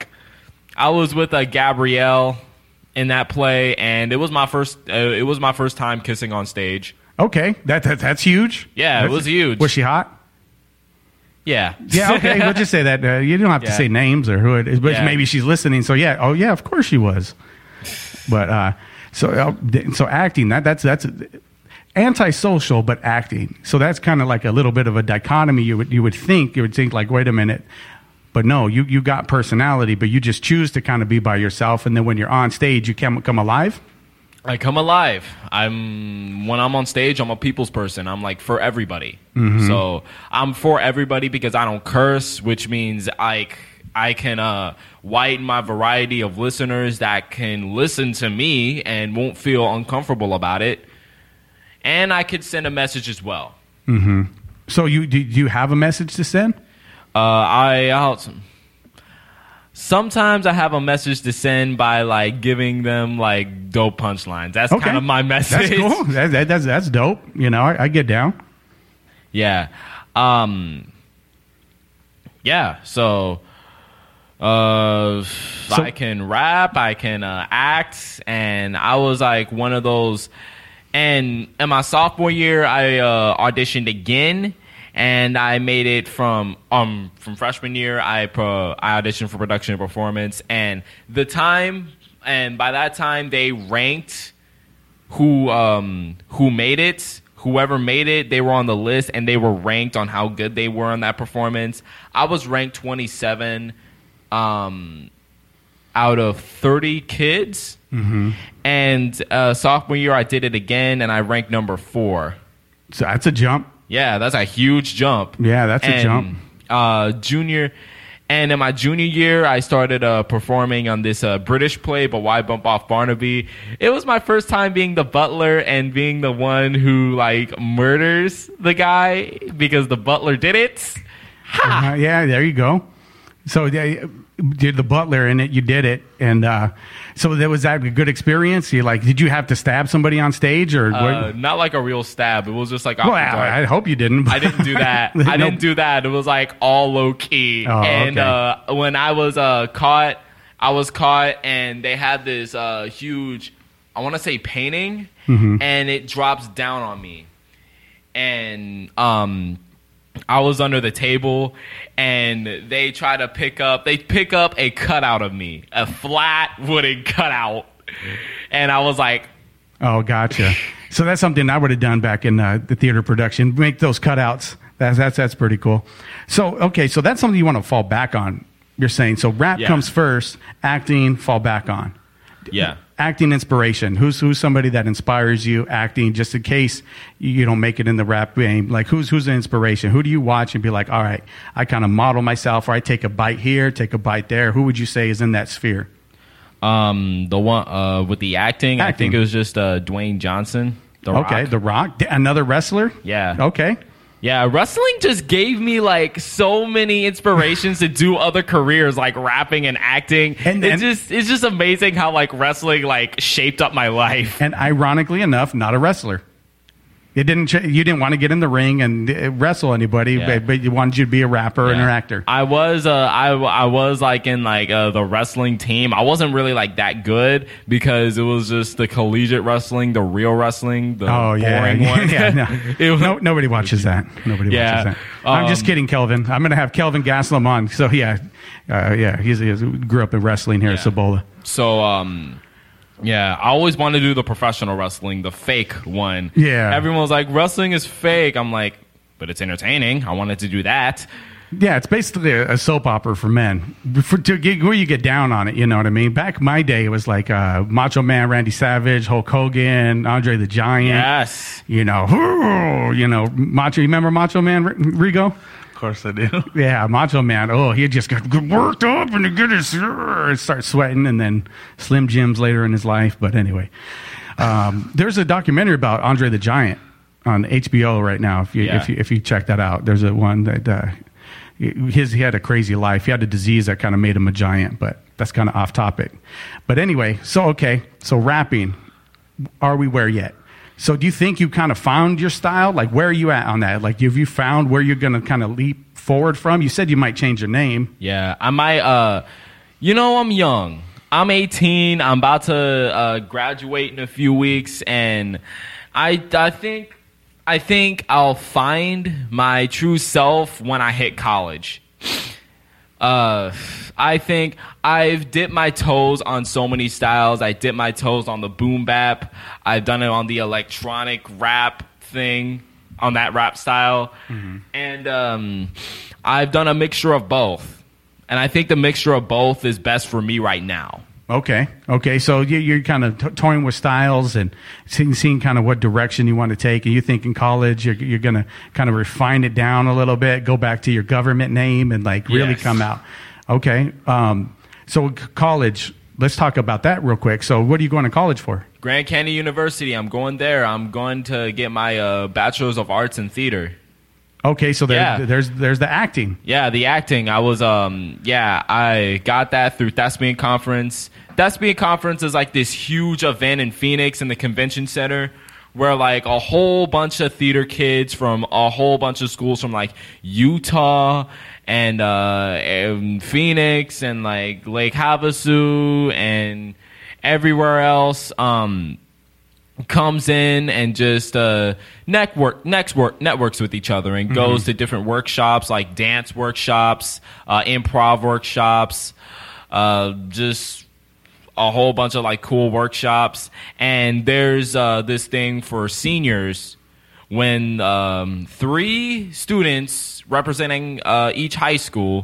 was with Gabrielle in that play, and it was my first time kissing on stage. Okay, that's huge. Yeah, it was huge. Was she hot? Yeah. Yeah, okay, we'll just say that. You don't have to say names or who it is, but maybe she's listening. So yeah, oh yeah, of course she was. But so acting, that's antisocial, but acting. So that's kind of like a little bit of a dichotomy. You would think like, wait a minute, but no, you got personality, but you just choose to kind of be by yourself, and then when you're on stage, you can come alive. I come alive. When I'm on stage, I'm a people's person. I'm like for everybody. Mm-hmm. So I'm for everybody because I don't curse, which means I can widen my variety of listeners that can listen to me and won't feel uncomfortable about it. And I could send a message as well. Mm-hmm. So do you have a message to send? Sometimes I have a message to send by like giving them like dope punchlines. That's kind of my message. That's cool. That's dope. I get down. Yeah. Yeah, so I can rap, I can act, and I was like one of those. And in my sophomore year, I auditioned again, and I made it from freshman year. I auditioned for production and performance, and by that time they ranked who made it. Whoever made it, they were on the list, and they were ranked on how good they were on that performance. I was ranked 27 out of 30 kids. Mm-hmm. And sophomore year, I did it again, and I ranked number 4. So that's a jump. Yeah, that's a huge jump. Yeah, that's a jump. And in my junior year, I started performing on this British play, But Why Bump Off Barnaby? It was my first time being the butler and being the one who like murders the guy because the butler did it. Yeah, there you go. So did the butler in it? You did it, and so was that a good experience? Did you have to stab somebody on stage or not like a real stab? It was just like well, I hope you didn't. I didn't do that. I didn't do that. It was like all low key. Oh, and okay. When I was caught, and they had this huge, I want to say painting, and it drops down on me, and I was under the table, and they try to pick up a cutout of me, a flat wooden cutout, and I was like, oh, gotcha. So that's something I would have done back in the theater production. Make those cutouts. That's pretty cool. So okay, so that's something you want to fall back on. You're saying so. Rap comes first, acting fall back on. Yeah. Acting inspiration. Who's somebody that inspires you acting, just in case you don't make it in the rap game? Like who's the inspiration? Who do you watch and be like, all right, I kind of model myself, or I take a bite here, take a bite there? Who would you say is in that sphere? The one with the acting, I think it was just Dwayne Johnson. The Rock. Okay, The Rock, another wrestler. Yeah. Okay. Yeah, wrestling just gave me like so many inspirations to do other careers like rapping and acting. And it's just amazing how like wrestling like shaped up my life. And ironically enough, not a wrestler. You didn't want to get in the ring and wrestle anybody, but you wanted you to be a rapper and an actor. I was like in like the wrestling team. I wasn't really like that good because it was just the collegiate wrestling, the real wrestling, the boring one. Yeah, nobody watches that. Nobody watches that. I'm just kidding, Kelvin. I'm going to have Kelvin Gaslam on. So he grew up in wrestling here at Cibola. So yeah, I always wanted to do the professional wrestling, the fake one. Yeah. Everyone was like, wrestling is fake. I'm like, but it's entertaining. I wanted to do that. Yeah, it's basically a soap opera for men. Where you get down on it, you know what I mean? Back in my day, it was like Macho Man Randy Savage, Hulk Hogan, Andre the Giant. Yes. Macho. You remember Macho Man, Rigo? Of course I do. Yeah, Macho Man. Oh, he just got worked up and start sweating, and then Slim Jims later in his life. But anyway, there's a documentary about Andre the Giant on HBO right now. If you check that out, there's a one that he had a crazy life. He had a disease that kind of made him a giant, but that's kind of off topic. But anyway, so rapping, are we where yet? So do you think you kind of found your style? Like, where are you at on that? Like, have you found where you're going to kind of leap forward from? You said you might change your name. Yeah, I might. I'm young. I'm 18. I'm about to graduate in a few weeks, and I think I'll find my true self when I hit college. I think I've dipped my toes on so many styles. I dipped my toes on the boom bap. I've done it on the electronic rap thing, on that rap style. Mm-hmm. And I've done a mixture of both. And I think the mixture of both is best for me right now. Okay. So you're kind of toying with styles and seeing kind of what direction you want to take. And you think in college you're going to kind of refine it down a little bit, go back to your government name and like really come out. Okay. So college, let's talk about that real quick. So what are you going to college for? Grand Canyon University. I'm going there. I'm going to get my Bachelor's of Arts in Theater. Okay, so there's the acting. Yeah, the acting. I was I got that through Thespian Conference. Thespian Conference is like this huge event in Phoenix in the convention center where like a whole bunch of theater kids from a whole bunch of schools from like Utah and Phoenix and like Lake Havasu and everywhere else comes in and just networks with each other and goes to different workshops like dance workshops, improv workshops, just a whole bunch of like cool workshops. And there's this thing for seniors when 3 students representing each high school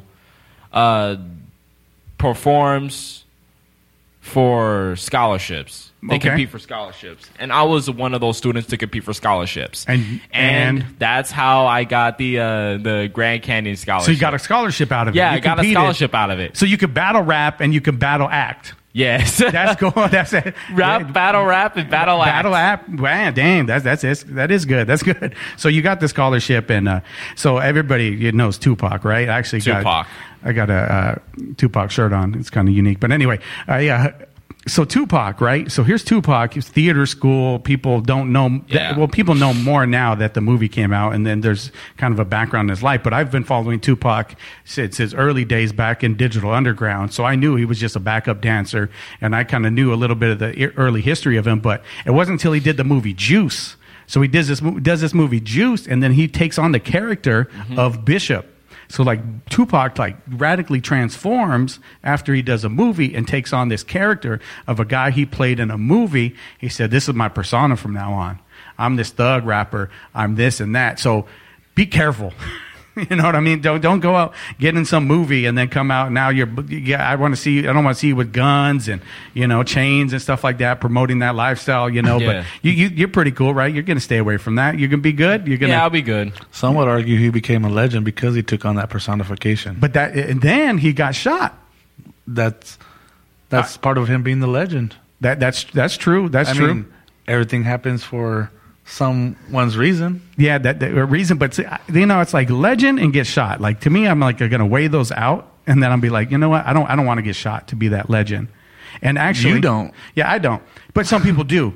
performs for scholarships. They compete for scholarships. And I was one of those students to compete for scholarships. And that's how I got the Grand Canyon scholarship. So you got a scholarship out of it. Yeah, you I got a scholarship out of it. So you could battle rap and you could battle act. Yes. That's cool. That's it. Battle rap, and battle act. Battle act. Wow, dang, that is good. That's good. So you got the scholarship, and so everybody knows Tupac, right? I actually Tupac. I got a Tupac shirt on. It's kind of unique, but anyway, yeah. So Tupac, right? So here's Tupac. He's theater school. People don't know. Well, people know more now that the movie came out, and then there's kind of a background in his life. But I've been following Tupac since his early days back in Digital Underground. So I knew he was just a backup dancer, and I kind of knew a little bit of the early history of him. But it wasn't until he did the movie Juice. So he does this movie Juice, and then he takes on the character of Bishop. So like Tupac like radically transforms after he does a movie and takes on this character of a guy he played in a movie. He said, "This is my persona from now on. I'm this thug rapper. I'm this and that." So be careful. You know what I mean? Don't go out, get in some movie and then come out. Now I don't want to see you with guns and, chains and stuff like that, promoting that lifestyle, but you're pretty cool, right? You're going to stay away from that. You're going to be good. Yeah, I'll be good. Some would argue he became a legend because he took on that personification. But and then he got shot. That's part of him being the legend. That's true. That's true. Mean, everything happens for someone's reason. Yeah, that reason. But it's like legend and get shot. Like to me, I'm like going to weigh those out, and then I'll be like, you know what? I don't want to get shot to be that legend. And actually, you don't. Yeah, I don't. But some people do.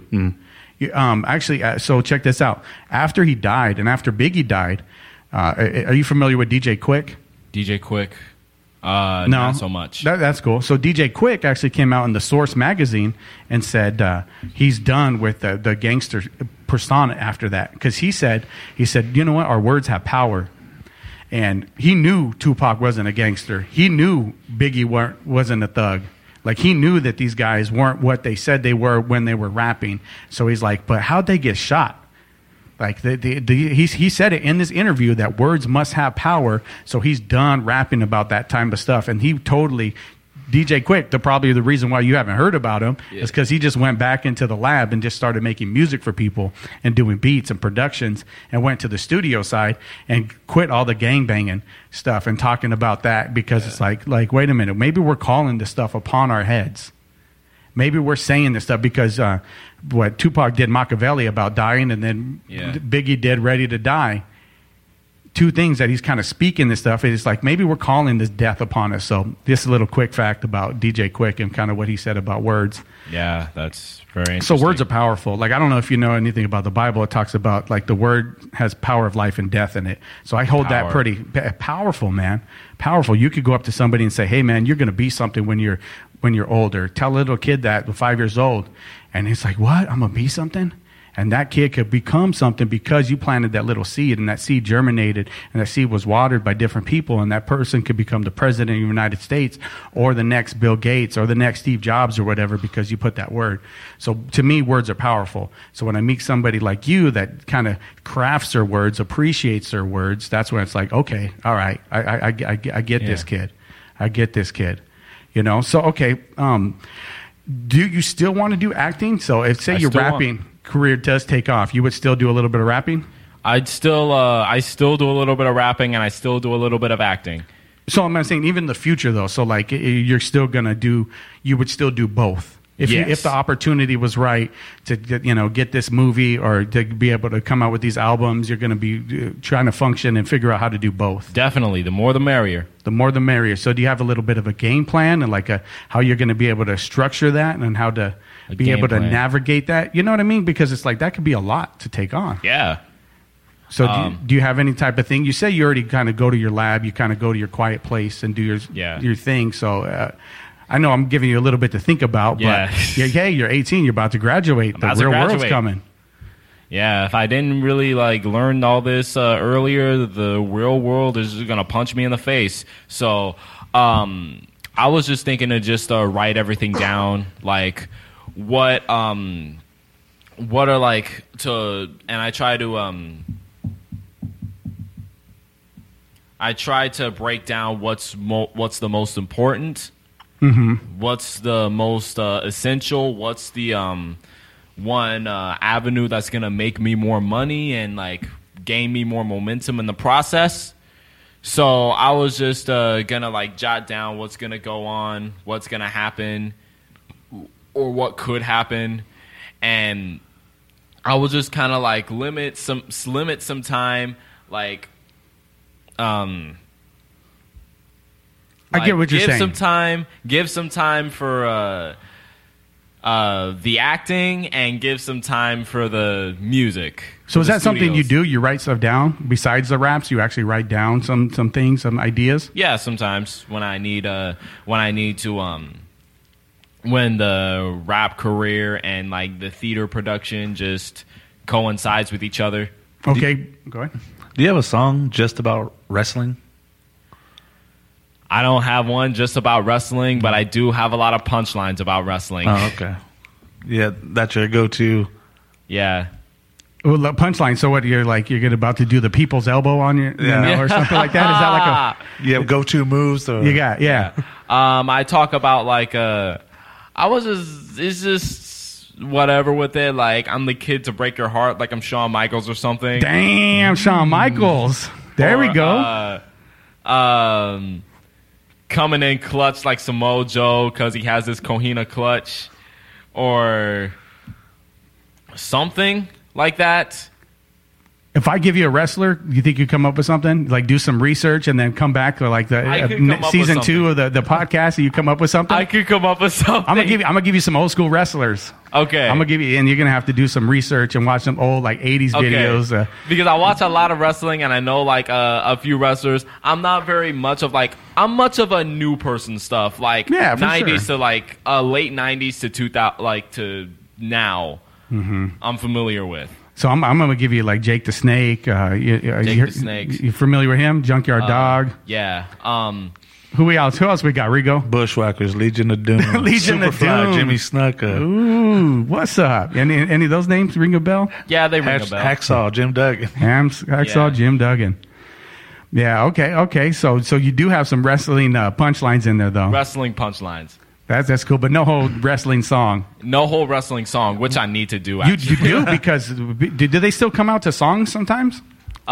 So check this out. After he died, and after Biggie died, are you familiar with DJ Quick? DJ Quick. No, not so much. That's cool. So DJ Quick actually came out in the Source magazine and said he's done with the gangster persona after that, because he said, you know what, our words have power, and he knew Tupac wasn't a gangster. He knew Biggie wasn't a thug. Like he knew that these guys weren't what they said they were when they were rapping. So he's like, but how'd they get shot? Like he said it in this interview that words must have power. So he's done rapping about that type of stuff, and he totally DJ Quick. Probably the reason why you haven't heard about him is because he just went back into the lab and just started making music for people and doing beats and productions, and went to the studio side and quit all the gangbanging stuff and talking about that, because it's like wait a minute, maybe we're calling this stuff upon our heads. Maybe we're saying this stuff because what Tupac did Machiavelli about dying, and then Biggie did Ready to Die. Two things that he's kind of speaking this stuff. It's like maybe we're calling this death upon us. So this is a little quick fact about DJ Quick and kind of what he said about words. Yeah, that's very interesting. So words are powerful. Like, I don't know if you know anything about the Bible. It talks about like the word has power of life and death in it. So I hold that pretty powerful, man. Powerful. You could go up to somebody and say, "Hey, man, you're going to be something when you're older." Tell a little kid that at 5 years old, and he's like, "What? I'm going to be something?" And that kid could become something because you planted that little seed, and that seed germinated, and that seed was watered by different people, and that person could become the president of the United States, or the next Bill Gates, or the next Steve Jobs, or whatever, because you put that word. So to me, words are powerful. So when I meet somebody like you that kind of crafts their words, appreciates their words, that's when it's like, okay, all right, I get this kid. I get this kid. So okay, do you still want to do acting? So if say your rapping career does take off, you would still do a little bit of rapping? I still do a little bit of rapping, and I still do a little bit of acting. So I'm not saying even in the future though. So like you're still gonna you would still do both. If the opportunity was right to get this movie or to be able to come out with these albums, you're going to be trying to function and figure out how to do both. Definitely, the more the merrier. The more the merrier. So do you have a little bit of a game plan and like how you're going to be able to structure that and how to be able to navigate that? You know what I mean? Because it's like that could be a lot to take on. Yeah. So do you have any type of thing? You say you already kind of go to your lab, you kind of go to your quiet place and do your thing. So I know I'm giving you a little bit to think about, but hey, you're 18, you're about to graduate. The real world's coming. Yeah, if I didn't really like learn all this earlier, the real world is just gonna punch me in the face. So I was just thinking to just write everything down, like what are like and I try to break down what's the most important. Mm-hmm. What's the most essential? What's the one avenue that's gonna make me more money and like gain me more momentum in the process? So I was just gonna like jot down what's gonna go on, what's gonna happen, or what could happen, and I will just kind of like limit some time, like. I get what you're saying. Give some time for the acting and give some time for the music. So is that something you do? You write stuff down besides the raps? You actually write down some things, some ideas? Yeah, sometimes when I need to when the rap career and like the theater production just coincides with each other. Okay, go ahead. Do you have a song just about wrestling? I don't have one just about wrestling, but I do have a lot of punchlines about wrestling. Oh, okay. Yeah, that's your go-to. Yeah. Well, punchline. So what? You're about to do the people's elbow on you, or something like that? Is that like you have go-to moves? Or? You got, yeah. I talk about like it's just whatever with it. Like I'm the kid to break your heart, like I'm Shawn Michaels or something. Damn, Shawn Michaels. There we go. Coming in clutch like Samoa Joe because he has this Cohina clutch, or something like that. If I give you a wrestler, do you think you come up with something? Like do some research and then come back to like the season 2 of the podcast and you come up with something? I could come up with something. I'm gonna give you some old school wrestlers. Okay. I'm gonna give you, and you're gonna have to do some research and watch some old like 80s videos. Because I watch a lot of wrestling and I know like a few wrestlers. I'm not very much of like, I'm much of a new person stuff. Like 90s to like late 90s to 2000, like to now. Mm-hmm. I'm familiar with. So I'm going to give you like Jake the Snake. Jake the Snake. You familiar with him? Junkyard Dog. Yeah. Who else we got? Rigo? Bushwhackers, Legion of Doom, Legion of Doom, Jimmy Snuka. Ooh, what's up? Any of those names ring a bell? Yeah, they ring a bell. Hacksaw, Jim Duggan. Hacksaw, Jim Duggan. Yeah. Okay. So you do have some wrestling punchlines in there, though. Wrestling punchlines. That's cool, but no whole wrestling song. No whole wrestling song, which I need to do. Actually. You do because do they still come out to songs sometimes?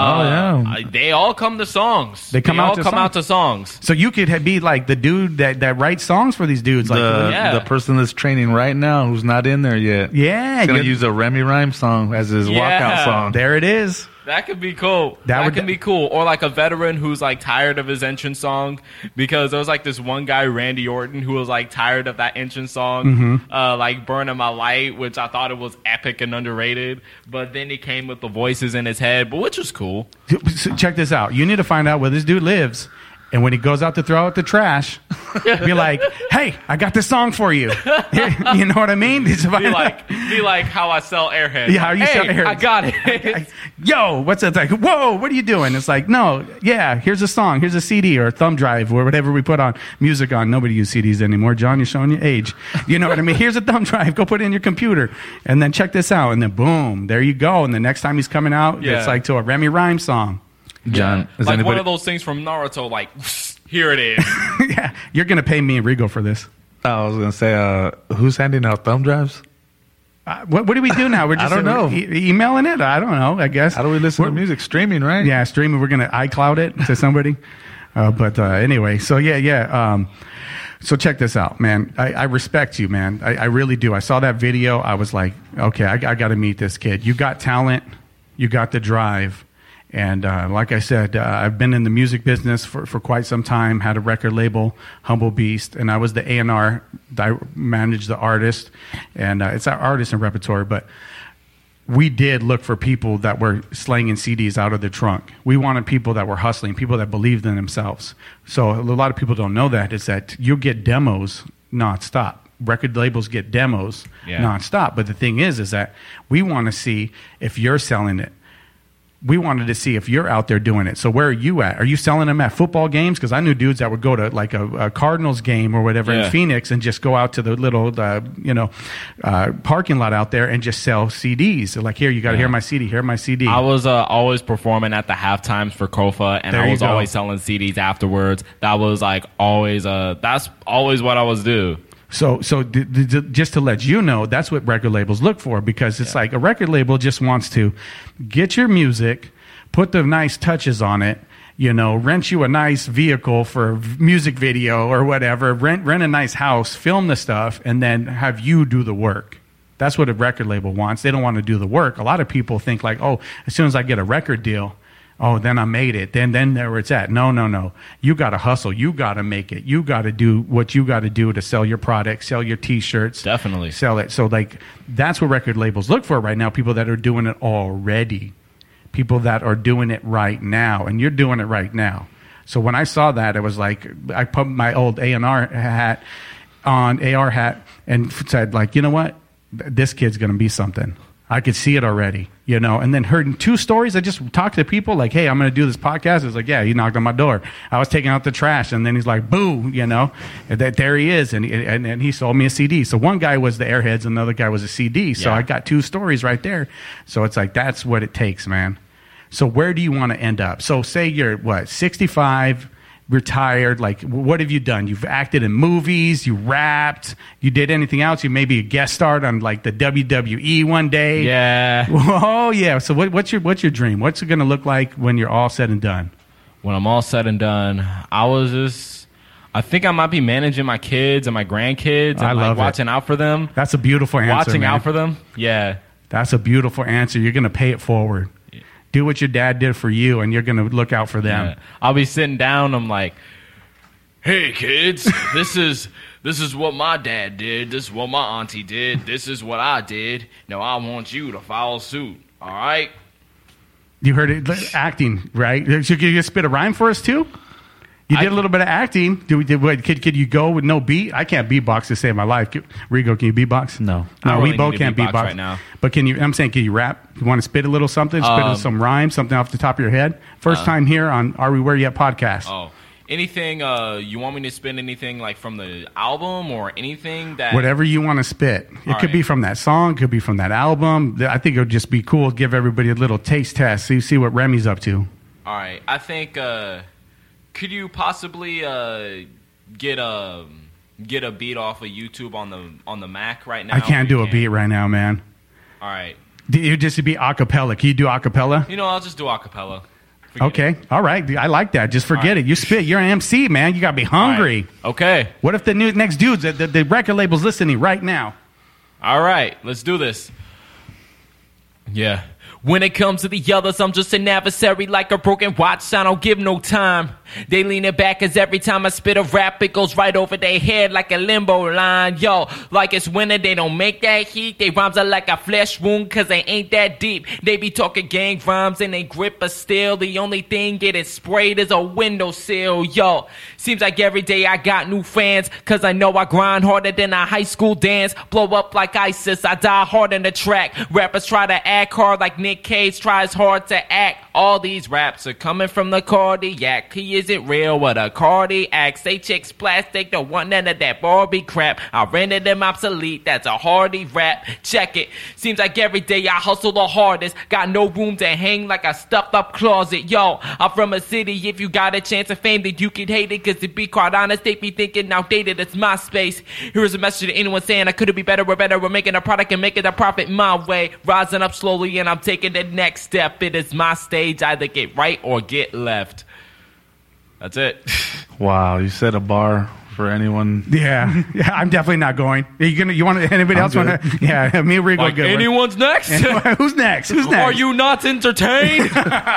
They all come to songs. They come out to songs. So you could be like the dude that writes songs for these dudes, like the person that's training right now who's not in there yet. Yeah, he's gonna use a Remy Rhyme song as his walkout song. There it is. That could be cool. That could be cool. Or like a veteran who's like tired of his entrance song, because there was like this one guy, Randy Orton, who was like tired of that entrance song, like Burning My Light, which I thought it was epic and underrated. But then he came with the voices in his head, but which was cool. So check this out. You need to find out where this dude lives. And when he goes out to throw out the trash, be like, "Hey, I got this song for you." You know what I mean? Be like how I sell Airheads. Yeah, how you sell Airheads. I got it. Yo, what's that? Like, whoa, what are you doing? It's like, no, yeah, here's a song, here's a CD or a thumb drive or whatever we put on music on. Nobody uses CDs anymore. John, you're showing your age. You know what I mean? Here's a thumb drive. Go put it in your computer, and then check this out, and then boom, there you go. And the next time he's coming out, it's like to a Remy Rhyme song. John, is like one of those things from Naruto, like, here it is. Yeah, you're going to pay me and Rigo for this. I was going to say, who's handing out thumb drives? What do we do now? We're just I don't know. Emailing it? I don't know, I guess. How do we listen to music? Streaming, right? Yeah, streaming. We're going to iCloud it to somebody. But anyway, so yeah. So check this out, man. I respect you, man. I really do. I saw that video. I was like, okay, I got to meet this kid. You got talent. You got the drive. And like I said, I've been in the music business for quite some time, had a record label, Humble Beast, and I was the A&R, managed the artist. And it's our artist and repertoire, but we did look for people that were slanging CDs out of the trunk. We wanted people that were hustling, people that believed in themselves. So a lot of people don't know that, is that you get demos nonstop. Record labels get demos nonstop. But the thing is that we want to see if you're selling it. We wanted to see if you're out there doing it. So where are you at? Are you selling them at football games? Because I knew dudes that would go to like a Cardinals game or whatever in Phoenix and just go out to the little, parking lot out there and just sell CDs. So like, here, you got to hear my CD. Hear my CD. I was always performing at the halftimes for Kofa, and I was always selling CDs afterwards. That was like always, that's always what I was doing. So just to let you know, that's what record labels look for, because it's like a record label just wants to get your music, put the nice touches on it, rent you a nice vehicle for a music video or whatever, rent a nice house, film the stuff, and then have you do the work. That's what a record label wants. They don't want to do the work. A lot of people think like, oh, as soon as I get a record deal, oh, then I made it. Then there where it's at. No. You got to hustle. You got to make it. You got to do what you got to do to sell your product, sell your T-shirts. Definitely. Sell it. So, like, that's what record labels look for right now, people that are doing it already, people that are doing it right now, and you're doing it right now. So when I saw that, it was like I put my old A&R hat on, AR hat, and said, like, you know what? This kid's going to be something. I could see it already, and then heard 2 stories. I just talked to people like, hey, I'm going to do this podcast. It's like, yeah, he knocked on my door. I was taking out the trash, and then he's like, boo, and there he is. And he sold me a CD. So one guy was the Airheads, another guy was a CD. So I got 2 stories right there. So it's like, that's what it takes, man. So where do you want to end up? So say you're 65, retired, like, what have you done? You've acted in movies, you rapped, you did anything else? You maybe a guest starred on like the WWE one day. Yeah. Oh yeah. So what's your dream? What's it going to look like when you're all said and done? When I'm all said and done, I think I might be managing my kids and my grandkids and I love watching out for them. That's a beautiful answer. Watching man. out for them. Yeah. That's a beautiful answer. You're going to pay it forward. Do what your dad did for you, and you're going to look out for them. Yeah. I'll be sitting down. I'm like, hey, kids, this is what my dad did. This is what my auntie did. This is what I did. Now I want you to follow suit. All right? You heard it. Acting, right? Could you spit a rhyme for us, too? You did a little bit of acting. Could you go with no beat? I can't beatbox to save my life. Rigo, can you beatbox? No. We both can't beatbox right now. But I'm saying, can you rap? You want to spit a little something? Spit some rhyme, something off the top of your head? First time here on Are We Where Yet podcast. Oh, anything, you want me to spit anything like from the album or anything that... Whatever you want to spit. It could be from that song, could be from that album. I think it would just be cool to give everybody a little taste test so you see what Remy's up to. All right. I think... could you possibly get a beat off of YouTube on the Mac right now? I can't do a beat right now, man. All right. You just be a cappella. Can you do a cappella? I'll just do a cappella. Okay. All right. I like that. Just forget it. You spit. You're an MC, man. You got to be hungry. Right. Okay. What if the next dudes, the record label's listening right now? All right. Let's do this. Yeah. When it comes to the others, I'm just an adversary like a broken watch. I don't give no time. They lean it back as every time I spit a rap, it goes right over their head like a limbo line. Yo, like it's winter, they don't make that heat. They rhymes are like a flesh wound cause they ain't that deep. They be talking gang rhymes and they grip but still the only thing getting sprayed is a windowsill. Yo, seems like every day I got new fans cause I know I grind harder than a high school dance. Blow up like ISIS, I die hard in the track. Rappers try to act hard like Nick Cage tries hard to act. All these raps are coming from the cardiac. He isn't real with a cardiac. Say chicks plastic, don't want none of that Barbie crap. I rendered them obsolete, that's a hardy rap. Check it, seems like every day I hustle the hardest. Got no room to hang like a stuffed up closet. Yo, I'm from a city, if you got a chance of fame, then you can hate it. Cause to be quite honest, they be thinking outdated, it's my space. Here's a message to anyone saying I could've be better or better. We're making a product and making a profit my way. Rising up slowly and I'm taking the next step. It is my stage, either get right or get left. That's it. Wow, you set a bar for anyone. Yeah, I'm definitely not going. Are you gonna? You want anybody else want to? Yeah, me and Rigo Like, good. anyone's next? Who's next? Who's next? Are you not entertained?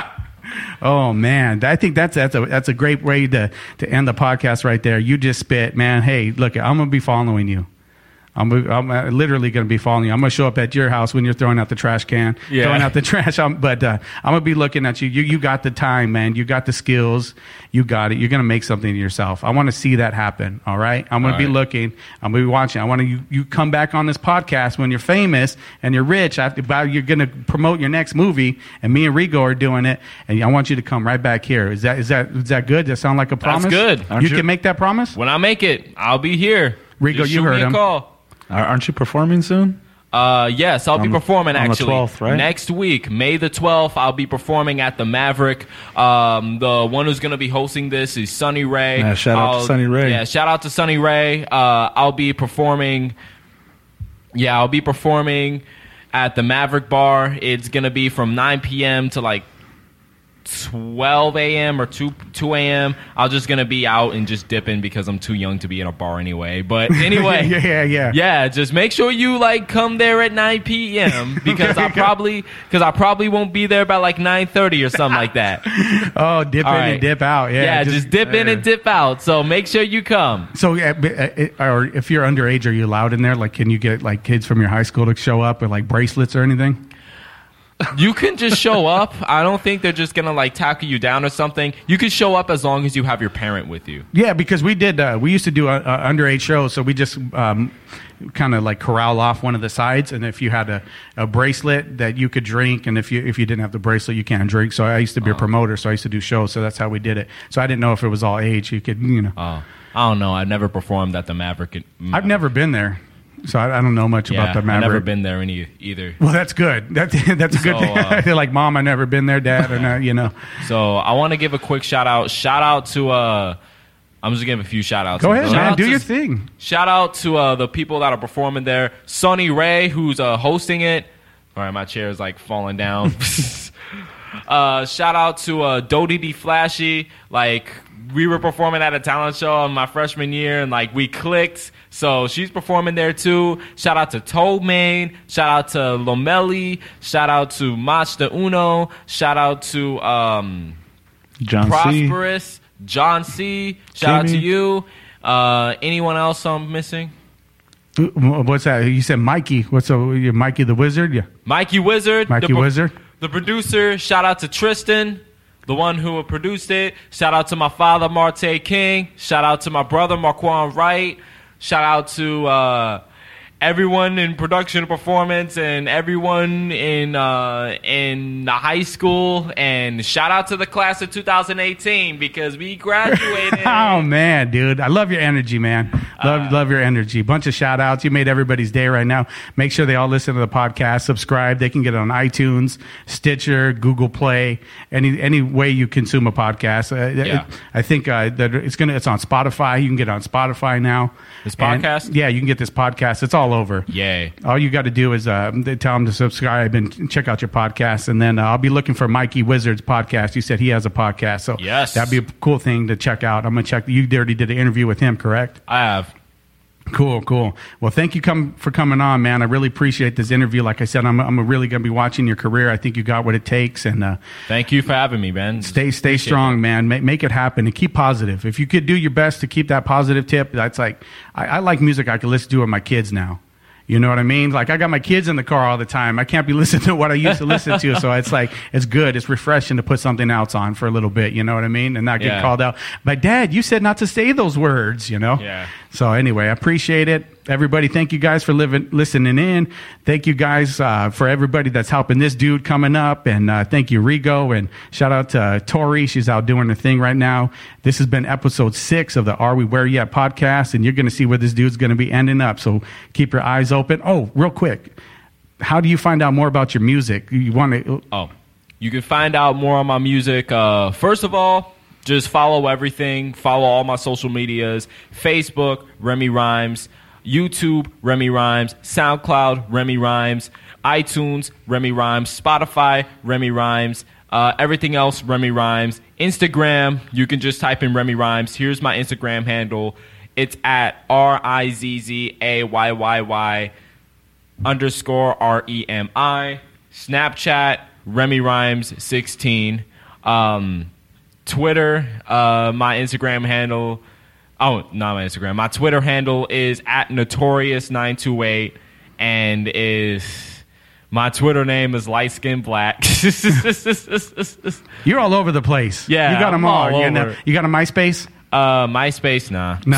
Oh man, I think that's a great way to end the podcast right there. You just spit, man. Hey, look, I'm gonna be following you. I'm literally going to be following you. I'm going to show up at your house when you're throwing out the trash can, throwing out the trash. But I'm going to be looking at you. You got the time, man. You got the skills. You got it. You're going to make something of yourself. I want to see that happen. All right. I'm going to be looking. I'm going to be watching. I want you come back on this podcast when you're famous and you're rich. You're going to promote your next movie, and me and Rigo are doing it. And I want you to come right back here. Is that good? Does that sound like a promise? That's good. You can make that promise? When I make it, I'll be here. Rigo, Just you shoot heard me a him. Call. Aren't you performing soon? Yes, I'll be performing on the actually 12th, right? next week, May the 12th. I'll be performing at the Maverick. The one who's going to be hosting this is Sunny Ray. Yeah, shout out to Sunny Ray. Yeah, shout out to Sunny Ray. I'll be performing. Yeah, I'll be performing at the Maverick Bar. It's going to be from 9 p.m. to like 12 a.m. or 2 a.m. I'm just going to be out and just dipping because I'm too young to be in a bar anyway. But anyway. Yeah. Just make sure you like come there at 9 p.m. because I probably won't be there by like 9:30 or something like that. Oh, dip in and dip out. Yeah, just dip in and dip out. So make sure you come. So, or if you're underage, are you allowed in there? Like, can you get like kids from your high school to show up with like bracelets or anything? You can just show up. I don't think they're just going to like tackle you down or something. You can show up as long as you have your parent with you. Yeah, because we used to do underage shows, so we just kind of like corral off one of the sides, and if you had a bracelet that you could drink, and if you didn't have the bracelet, you can't drink. So I used to be a promoter, so I used to do shows, so that's how we did it. So I didn't know if it was all age. You could, I don't know. I've never performed at the Maverick. I've never been there. So I don't know much about the Maverick. I've never been there either. Well, that's good. That's a good thing. They're like, Mom, I've never been there, Dad, or not, So I want to give a quick shout out. Shout out to, I'm just going to give a few shout outs. Go ahead, man. Do your thing. Shout out to the people that are performing there. Sunny Ray, who's hosting it. All right, my chair is like falling down. Shout out to Dodie D Flashy. Like, we were performing at a talent show in my freshman year, and like we clicked. So she's performing there too. Shout out to Toadmain. Shout out to Lomeli. Shout out to Mach de Uno. Shout out to John Prosperous. C. John C. Shout out to you. Anyone else I'm missing? What's that? You said Mikey. Mikey the Wizard? Yeah. Mikey Wizard. Wizard. The producer. Shout out to Tristan, the one who produced it. Shout out to my father, Marte King. Shout out to my brother, Marquand Wright. Shout out to everyone in production and performance and everyone in the high school. And shout out to the class of 2018 because we graduated. Oh, man, dude. I love your energy, man. Love your energy. Bunch of shout outs. You made everybody's day right now. Make sure they all listen to the podcast. Subscribe. They can get it on iTunes, Stitcher, Google Play, any way you consume a podcast. I think that it's on Spotify. You can get it on Spotify now. This podcast? And, yeah, you can get this podcast. It's all over. Yay. All you got to do is tell them to subscribe and check out your podcast. And then I'll be looking for Mikey Wizard's podcast. You said he has a podcast. So yes, that'd be a cool thing to check out. I'm going to check. You already did an interview with him, correct? I have. Cool. Well, thank you for coming on, man. I really appreciate this interview. Like I said, I'm really going to be watching your career. I think you got what it takes. And thank you for having me, man. Stay strong, man. Make it happen and keep positive. If you could do your best to keep that positive tip, that's like, I like music I can listen to with my kids now. You know what I mean? Like, I got my kids in the car all the time. I can't be listening to what I used to listen to. So it's like, it's good. It's refreshing to put something else on for a little bit. You know what I mean? And not get called out. But Dad, you said not to say those words, Yeah. So anyway, I appreciate it. Everybody, thank you guys for listening in. Thank you guys for everybody that's helping this dude coming up. And thank you, Rigo. And shout out to Tori. She's out doing her thing right now. This has been episode 6 of the Are We Where Yet podcast. And you're going to see where this dude's going to be ending up. So keep your eyes open. Oh, real quick. How do you find out more about your music? You can find out more on my music. First of all, just follow everything. Follow all my social medias. Facebook, Remy Rhymes. YouTube, Remy Rhymes. SoundCloud, Remy Rhymes. iTunes, Remy Rhymes. Spotify, Remy Rhymes. Everything else, Remy Rhymes. Instagram, you can just type in Remy Rhymes. Here's my Instagram handle. It's at RIZZAYYY_REMI. Snapchat, Remy Rhymes 16. Twitter, my Instagram handle. Oh, not my Instagram. My Twitter handle is at Notorious928, and my Twitter name is Light Skin Black. You're all over the place. Yeah, you got them I'm all. all over. You got a MySpace? MySpace, nah. No,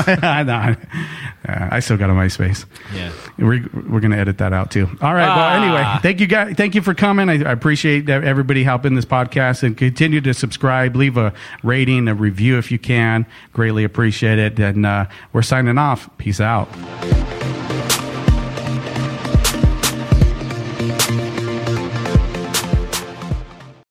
I still got a MySpace. Yeah, we're gonna edit that out too. All right. Well, anyway, thank you guys. Thank you for coming. I appreciate everybody helping this podcast, and continue to subscribe, leave a rating, a review if you can. Greatly appreciate it. And we're signing off. Peace out.